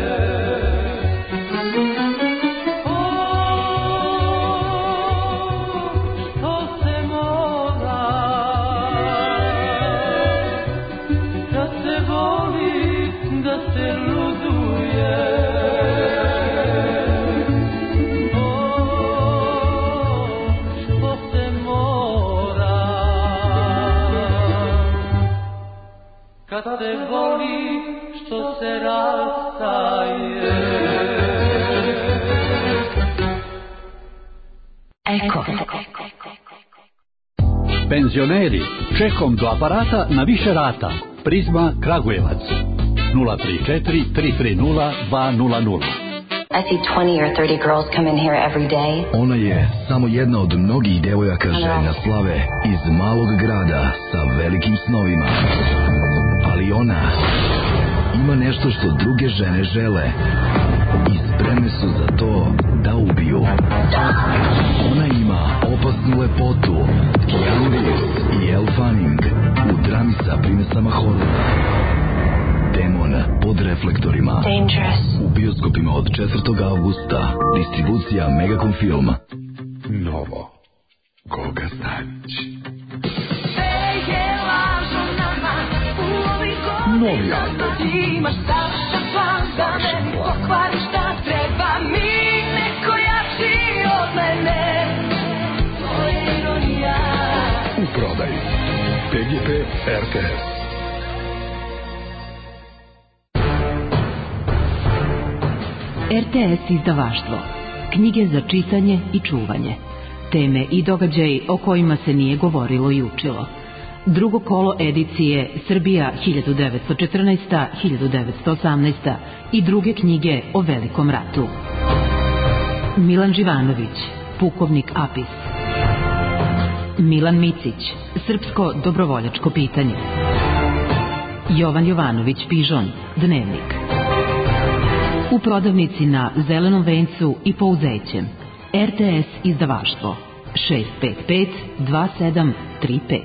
Kad se voli što se rastaje. Eko. Penzioneri, čekom do aparata na više rata. Prizma Kragujevac 034 330 200. I see 20 or 30 girls come in here every day. Ona je samo jedna od mnogih devojaka željna slave iz malog grada sa velikim snovima. Ali ona ima nešto što druge žene žele i spremne su za to da ubiju. Ona ima opasnu lepotu, Keanu Reeves i Elle Fanning u drami sa primesama horora. Demon pod reflektorima. Dangerous. U bioskopima od 4. avgusta. Distribucija Megacom Film. Novo. Goga Stanić. Novi album. Imaš savršen plan da me pokvariš, da treba mi neko jači od mene. To je ironija. U prodaju. PGP RTS. RTS izdavaštvo. Knjige za čitanje i čuvanje. Teme i događaji o kojima se nije govorilo i učilo. Drugo kolo edicije Srbija 1914-1918 i druge knjige o Velikom ratu. Milan Živanović, pukovnik Apis. Milan Micić, srpsko dobrovoljačko pitanje. Jovan Jovanović Pižon, Dnevnik. U prodavnici na Zelenom vencu i Pouzećem. RTS izdavaštvo 655 2735.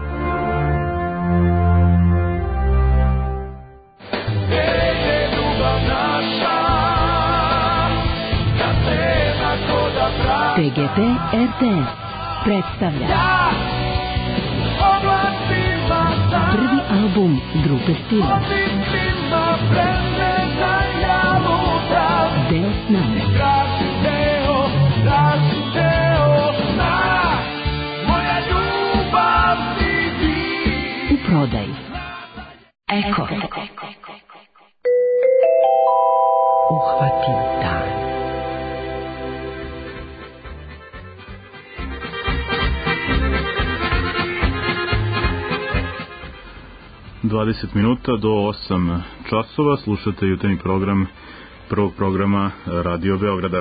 PGP RTS predstavlja prvi album grupe Stila. Deo s nami. U prodaju. Eko. Uhvati dan. Dvadeset minuta do 8 časova slušate jutarnji program prvog programa Radio Beograda.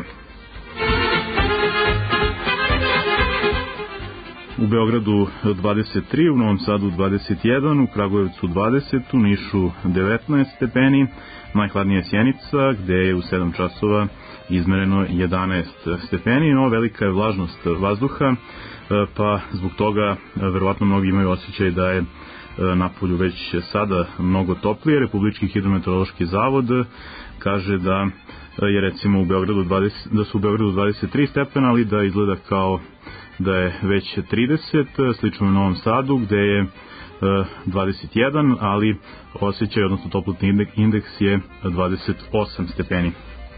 U Beogradu 23, u Novom Sadu 21, u Kragujevcu 20, u Nišu 19 stepeni, najhladnija Sjenica gde je u 7 časova izmereno 11 stepeni, no velika je vlažnost vazduha, pa zbog toga verovatno mnogi imaju osjećaj da je napolju već sada mnogo toplije. Republički hidrometeorološki zavod kaže da je recimo u Beogradu da su u Beogradu 23 stepena, ali da izgleda kao da je već 30, slično u Novom Sadu gde je 21, ali osjećaj, odnosno toplotni indeks je 28 stepeni.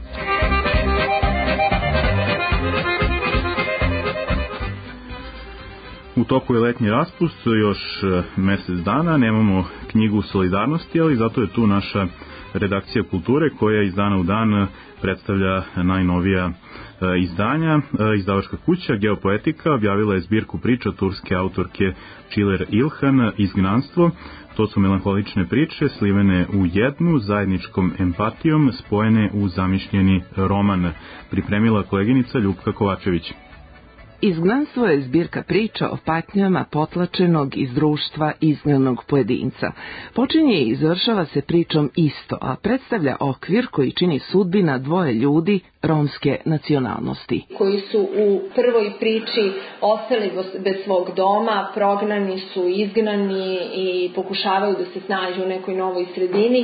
U toku je letnji raspust, još mesec dana, nemamo knjigu Solidarnosti, ali zato je tu naša redakcija kulture koja iz dana u dan predstavlja najnovija izdanja. Izdavačka kuća Geopoetika objavila je zbirku priča turske autorke Čiler Ilhan Izgnanstvo. To su melanholične priče slivene u jednu, zajedničkom empatijom spojene u zamišljeni roman. Pripremila koleginica Ljupka Kovačević. Izgnanstvo je zbirka priča o patnjama potlačenog iz društva izgnanog pojedinca. Počinje i završava se pričom isto, a predstavlja okvir koji čini sudbina dvoje ljudi romske nacionalnosti. Koji su u prvoj priči ostali bez svog doma, prognani su, izgnani i pokušavaju da se snađu u nekoj novoj sredini,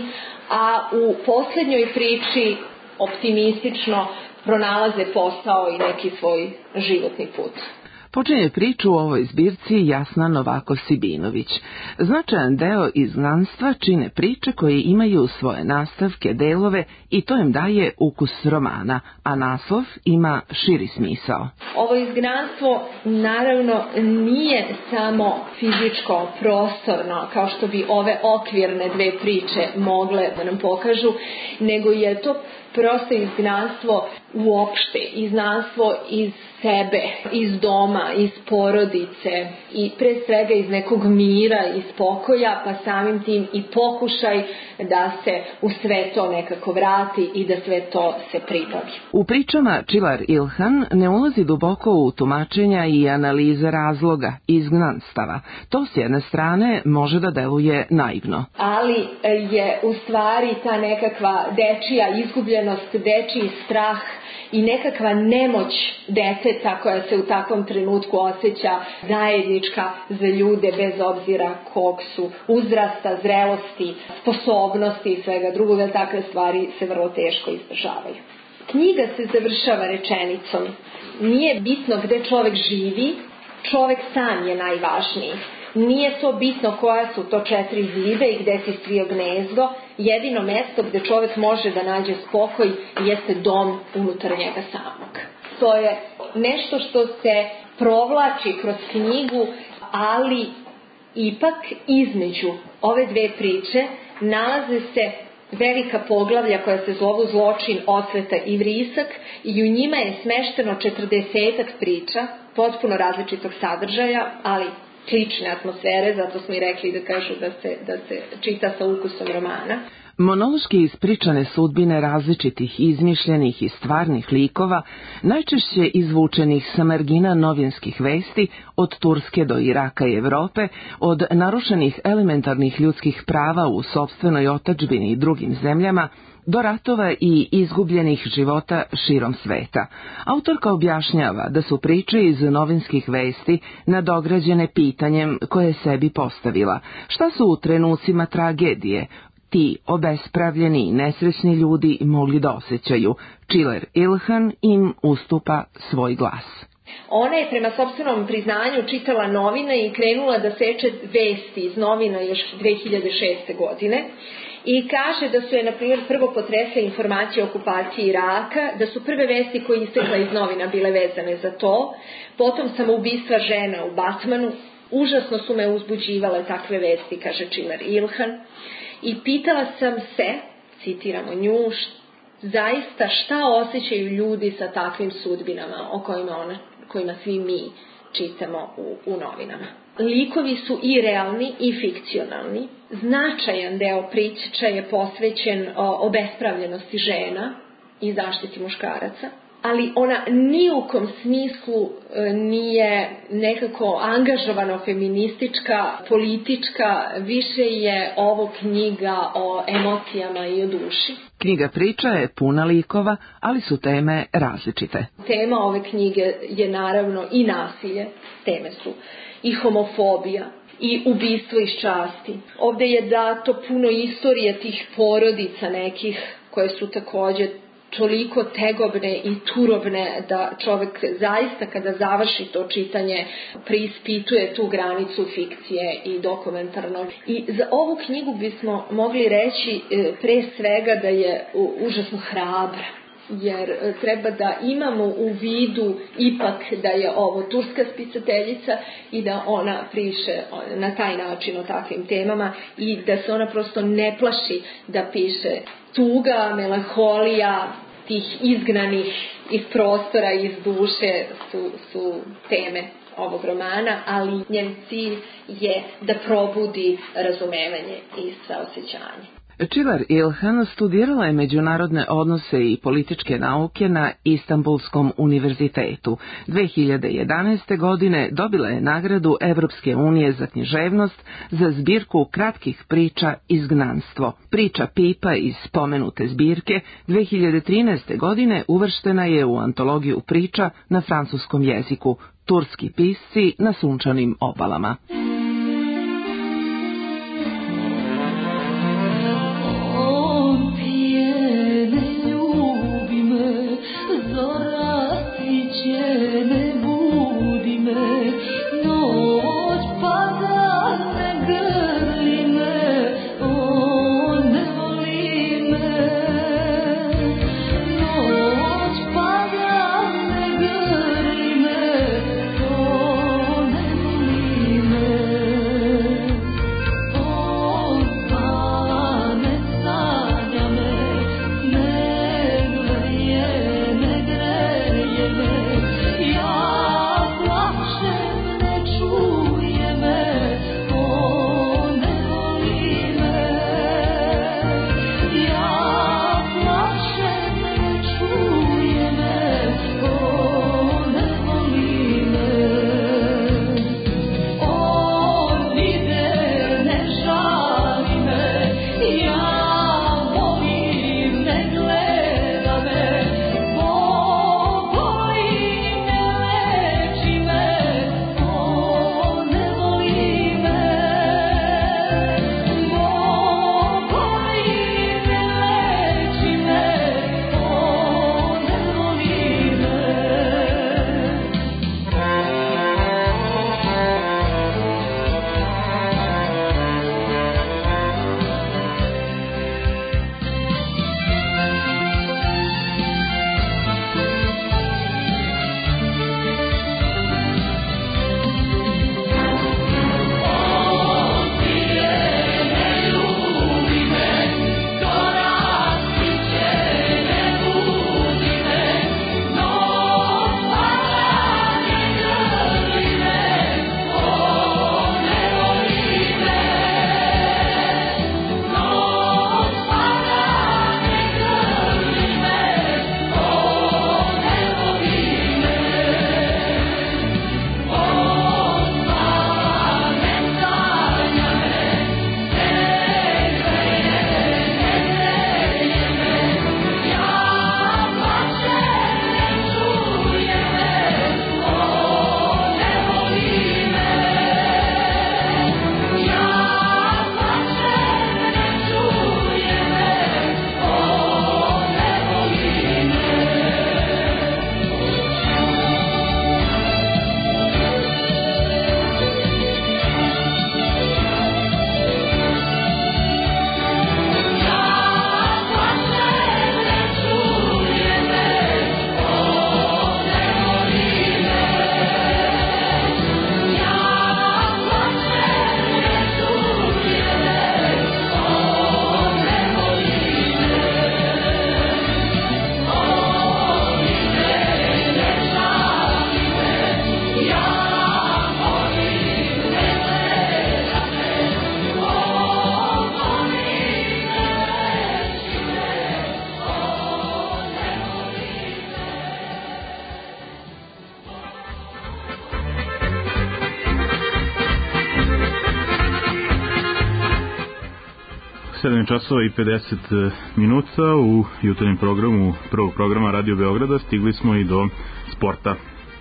a u posljednjoj priči optimistično pronalaze posao i neki svoj životni put. Počinje priču u ovoj zbirci Jasna Novakov-Sibinović. Značajan deo izgnanstva čine priče koje imaju svoje nastavke, delove i to im daje ukus romana, a naslov ima širi smisao. Ovo izgnanstvo naravno nije samo fizičko, prostorno, kao što bi ove okvirne dve priče mogle da nam pokažu, nego je to prosto izgnanstvo uopšte, izgnanstvo iz sebe, iz doma, iz porodice i pre svega iz nekog mira i spokoja, pa samim tim i pokušaj da se u sve to nekako vrati i da sve to se pribavi. U pričama Čilar Ilhan ne ulazi duboko u tumačenja i analize razloga izgnanstava. To s jedne strane može da deluje naivno. Ali je u stvari ta nekakva dečija izgubljenost, dečiji strah i nekakva nemoć deteta koja se u takvom trenutku osjeća zajednička za ljude bez obzira kog su uzrasta, zrelosti, sposobnosti i svega drugog, jer takve stvari se vrlo teško izdržavaju. Knjiga se završava rečenicom: nije bitno gde čovek živi, čovek sam je najvažniji. Nije to bitno koja su to 4 zida i gde si strio gnezdo, jedino mesto gde čovek može da nađe spokoj jeste dom unutar njega samog. To je nešto što se provlači kroz knjigu, ali ipak između ove dve priče nalaze se velika poglavlja koja se zovu Zločin, osveta i vrisak i u njima je smešteno 40-ak priča, potpuno različitog sadržaja, ali slične atmosfere, zato smo i rekli da kažu da se čita sa ukusom romana. Monološki ispričane sudbine različitih izmišljenih i stvarnih likova, najčešće izvučenih sa margina novinskih vesti, od Turske do Iraka i Evrope, od narušenih elementarnih ljudskih prava u sopstvenoj otadžbini i drugim zemljama, do ratova i izgubljenih života širom sveta. Autorka objašnjava da su priče iz novinskih vesti nadograđene pitanjem koje je sebi postavila. Šta su u trenucima tragedije ti obespravljeni i nesrećni ljudi mogli da osjećaju? Čiler Ilhan im ustupa svoj glas. Ona je prema sopstvenom priznanju čitala novine i krenula da seče vesti iz novina još 2006. godine. I kaže da su je, na primjer, prvo potresle informacije o okupaciji Iraka, da su prve vesti koje istekla iz novina bile vezane za to, potom samoubistva žena u Batmanu, užasno su me uzbuđivale takve vesti, kaže Čiler Ilhan, i pitala sam se, citiramo nju, zaista šta osjećaju ljudi sa takvim sudbinama o kojima svi mi čitamo u novinama. Likovi su i realni i fikcionalni. Značajan deo priče je posvećen obespravljenosti žena i zaštiti muškaraca, ali ona ni u kom smislu nije nekako angažovano feministička, politička, više je ovo knjiga o emocijama i o duši. Knjiga priča je puna likova, ali su teme različite. Tema ove knjige je naravno i nasilje, teme su i homofobija, i ubistvo iz časti. Ovde je dato puno istorije tih porodica nekih koje su takođe toliko tegobne i turobne da čovjek zaista kada završi to čitanje preispituje tu granicu fikcije i dokumentarnog. I za ovu knjigu bismo mogli reći pre svega da je užasno hrabra, jer treba da imamo u vidu ipak da je ovo turska spisateljica i da ona piše na taj način o takvim temama i da se ona prosto ne plaši da piše tuga, melanholija, tih izgnanih iz prostora, iz duše su teme ovog romana, ali njen cilj je da probudi razumevanje i saosećanje. Čivar Ilhan studirala je međunarodne odnose i političke nauke na Istanbulskom univerzitetu. 2011. godine dobila je nagradu Evropske unije za književnost za zbirku kratkih priča Izgnanstvo. Priča Pipa iz spomenute zbirke 2013. godine uvrštena je u antologiju priča na francuskom jeziku Turski pisci na sunčanim obalama. Časova i 50 minuta u jutarnjem programu prvog programa Radio Beograda stigli smo i do sporta.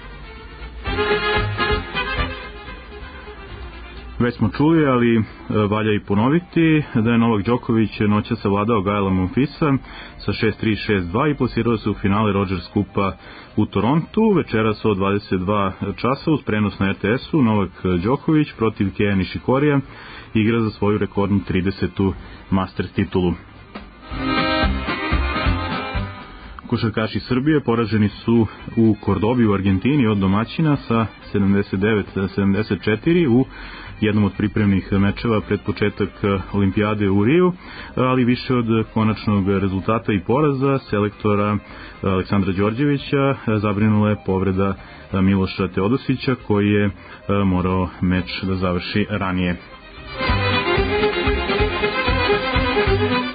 Već smo čuli, ali valja i ponoviti da je Novak Đoković noća savladao Gaela Monfilsa sa 6-3, 6-2 i plasirao se u finale Rogers Kupa u Torontu. Večeras od 22 časa uz prenos na RTS-u Novak Đoković protiv Keja Nishikorija igra za svoju rekordnu 30. Masters titulu. Košarkaši Srbije poraženi su u Kordobi u Argentini od domaćina sa 79-74 u jednom od pripremnih mečeva pred početak olimpijade u Riju, ali više od konačnog rezultata i poraza selektora Aleksandra Đorđevića zabrinula je povreda Miloša Teodosića koji je morao meč da završi ranije.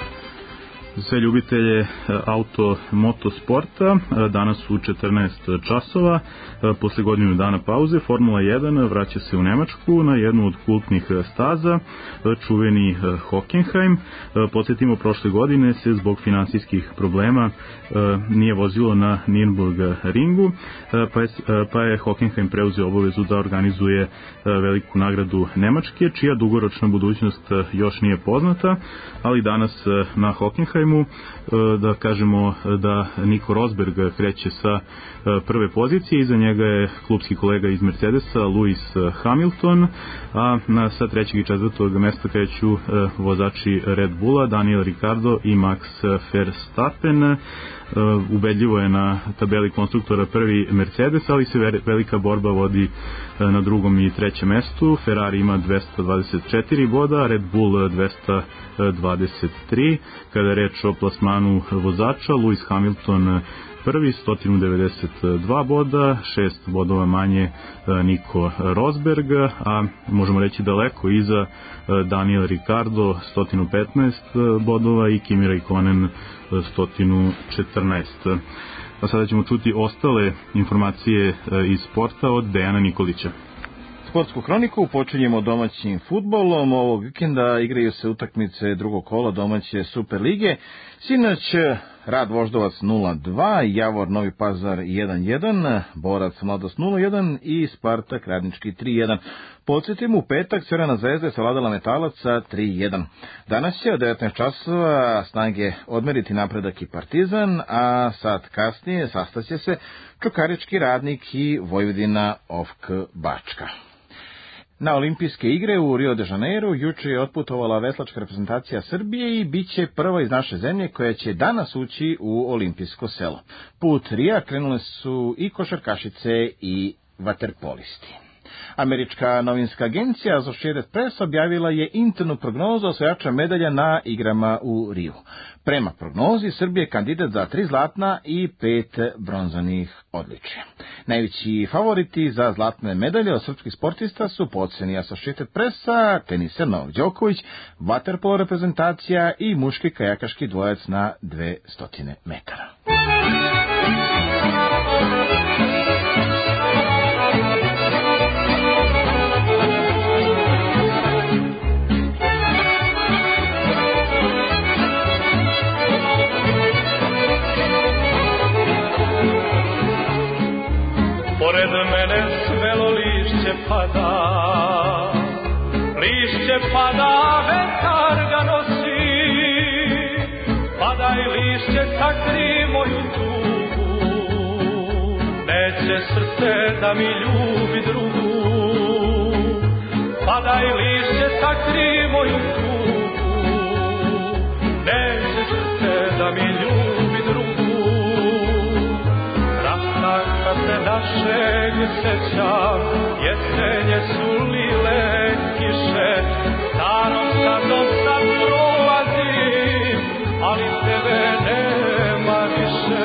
sve ljubitelje motosporta. Danas u 14 časova, posle godinu dana pauze, Formula 1 vraća se u Nemačku na jednu od kultnih staza, čuveni Hockenheim. Podsjetimo, prošle godine se zbog finansijskih problema nije vozilo na Nürburg ringu, pa je Hockenheim preuzeo obavezu da organizuje veliku nagradu Nemačke, čija dugoročna budućnost još nije poznata, ali danas na Hockenheimu da kažemo da Nico Rosberg kreće sa prve pozicije, iza njega je klupski kolega iz Mercedesa Lewis Hamilton, a sa trećeg i četvrtog mesta kreću vozači Red Bulla Daniel Ricciardo i Max Verstappen. Ubedljivo je na tabeli konstruktora prvi Mercedes, ali se velika borba vodi na drugom i trećem mestu. Ferrari ima 224 boda, Red Bull 223. Kada je reč o plasmanu vozača, Lewis Hamilton prvi, 192 boda, 6 bodova manje Nico Rosberg, a možemo reći daleko iza Daniel Ricciardo 115 bodova i Kimi Raikkonen 114. A sada ćemo čuti ostale informacije iz sporta od Dejana Nikolića. Sportsku kroniku počinjemo domaćim fudbalom. Ovog vikenda igraju se utakmice drugog kola domaće Super lige. Sinoć Rad Voždovac 0-2, Javor Novi Pazar 1-1, Borac Mladost 0-1 i Spartak Radnički 3-1. Podsjetimo, u petak Crvena zvezda je savladala Metalaca 3-1. Danas će od 19 časova Snage odmeriti Napredak i Partizan, a sat kasnije sastaće se Čukarički Radnik i Vojvodina OFK Bačka. Na olimpijske igre u Rio de Janeiro juče je otputovala veslačka reprezentacija Srbije i bit će prva iz naše zemlje koja će danas ući u olimpijsko selo. Put Rija krenule su i košarkašice i vaterpolisti. Američka novinska agencija Associated Press objavila je internu prognozu osvajača medalja na igrama u Riju. Prema prognozi, Srbija je kandidat za 3 zlatna i 5 bronzanih odličja. Najveći favoriti za zlatne medalje od srpskih sportista su po oceni Associated Pressa teniser Novak Đoković, vaterpolo reprezentacija i muški kajakaški dvojac na 200 metara. Pored mene svelo lišće pada, vetar ga nosi, padaj lišće, sakri moju tugu, neće srce da mi ljubi drugu, padaj lišće, sakri moju tugu, neće srce da mi ljubi drugu. Rastanka se našeg sećam, jesenje su lile kiše, starom stazom sad prolazim, ali tebe nema više.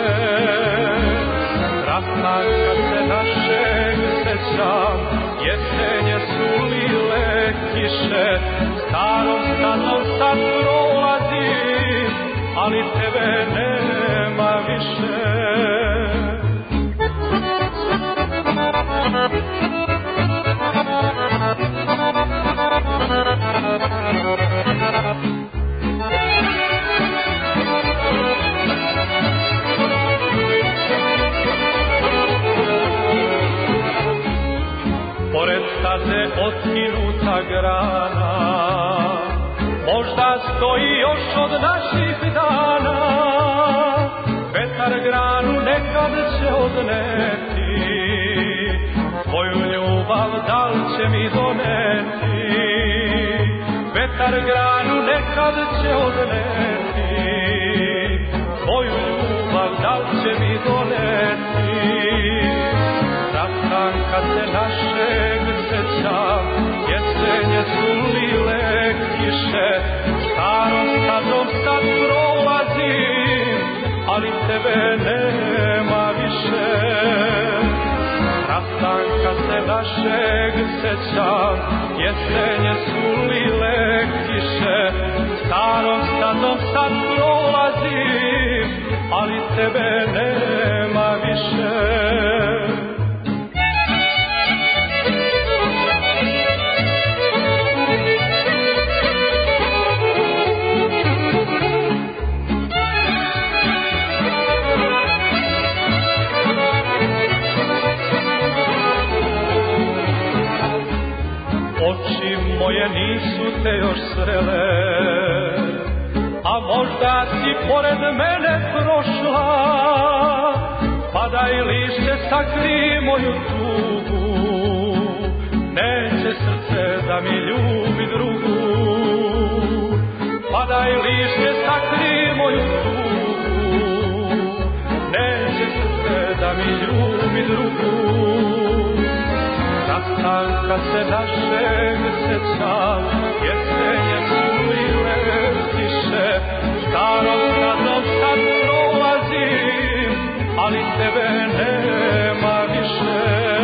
Rastanka se našeg sećam, jesenje su lile kiše, starom stazom sad prolazim, ali tebe nema više. Pored staze otkinuta grana, možda stoji još od naših dana, vetar granu nekad će odneti, tvoju ljubav da li će mi doneti, vetar granu nekad će odneti, tvoju ljubav da li će mi doneti. Rastanka se našeg sećam, jesenje su lile kiše, starom stazom sad prolazim, ali tebe nema više. Rastanka se našeg sećam, jesenje su lile kiše, starom stazom sad prolazim, prolazim, ali tebe nema više. Oči moje nisu te još srele, a možda si pored mene prošla, pa daj lišće sakri moju tugu, neće srce da mi ljubi drugu. Pa daj lišće sakri moju tugu, neće srce da mi ljubi drugu. Rastanka se našeg seća, jesenje sulile tiše, starom stazom sad prolazim, ali tebe nema više.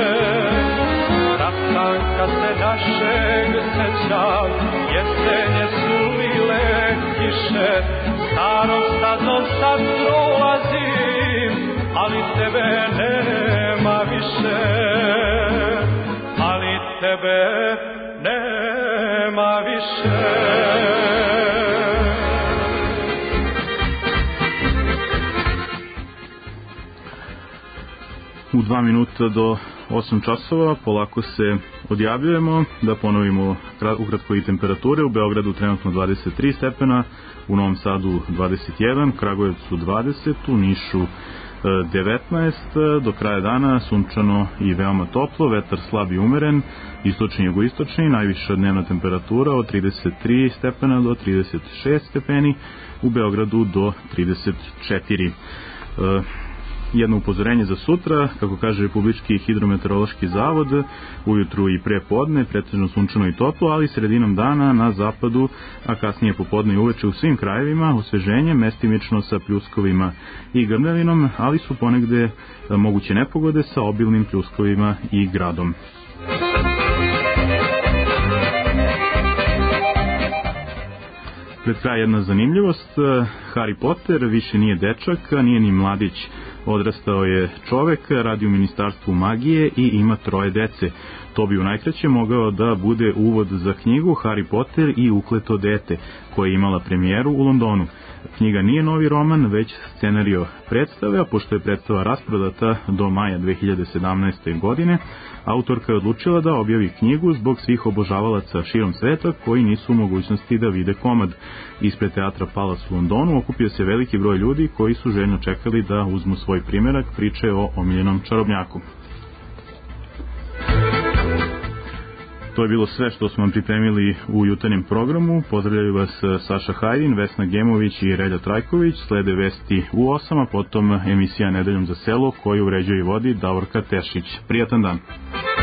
Rastanka se našeg seća, jesenje sulile tiše, starom stazom sad prolazim, ali tebe nema više. Tebe nema više. U 2 minuta do 8 časova polako se odjavljujemo, da ponovimo ukratko i temperature. U Beogradu trenutno 23 stepena, u Novom Sadu 21, Kragujevcu 20, u Nišu 19, do kraja dana sunčano i veoma toplo, vetar slab i umeren, istočni i jugoistočni, najviša dnevna temperatura od 33 stepena do 36 stepeni, u Beogradu do 34. Jedno upozorenje za sutra, kako kaže Republički hidrometeorološki zavod, ujutru i pre podne, pretežno sunčano i toplo, ali sredinom dana na zapadu, a kasnije popodne i uveče u svim krajevima, osveženje, mestimično sa pljuskovima i grmljavinom, ali su ponegde moguće nepogode sa obilnim pljuskovima i gradom. Pred kraj jedna zanimljivost, Harry Potter više nije dečak, nije ni mladić. Odrastao je čovek, radi u Ministarstvu magije i ima 3 dece. To bi u najkraće mogao da bude uvod za knjigu Harry Potter i ukleto dete, koja je imala premijeru u Londonu. Knjiga nije novi roman, već scenario predstave, a pošto je predstava rasprodata do maja 2017. godine, autorka je odlučila da objavi knjigu zbog svih obožavalaca širom sveta koji nisu u mogućnosti da vide komad. Ispred teatra Palace u Londonu okupio se veliki broj ljudi koji su željno čekali da uzmu svoj primerak priče o omiljenom čarobnjaku. To je bilo sve što smo vam pripremili u jutarnjem programu. Pozdravljaju vas Saša Hajdin, Vesna Gemović i Relja Trajković. Slede vesti u 8, a potom emisija Nedeljom za selo koju uređuje i vodi Davorka Tešić. Prijatan dan!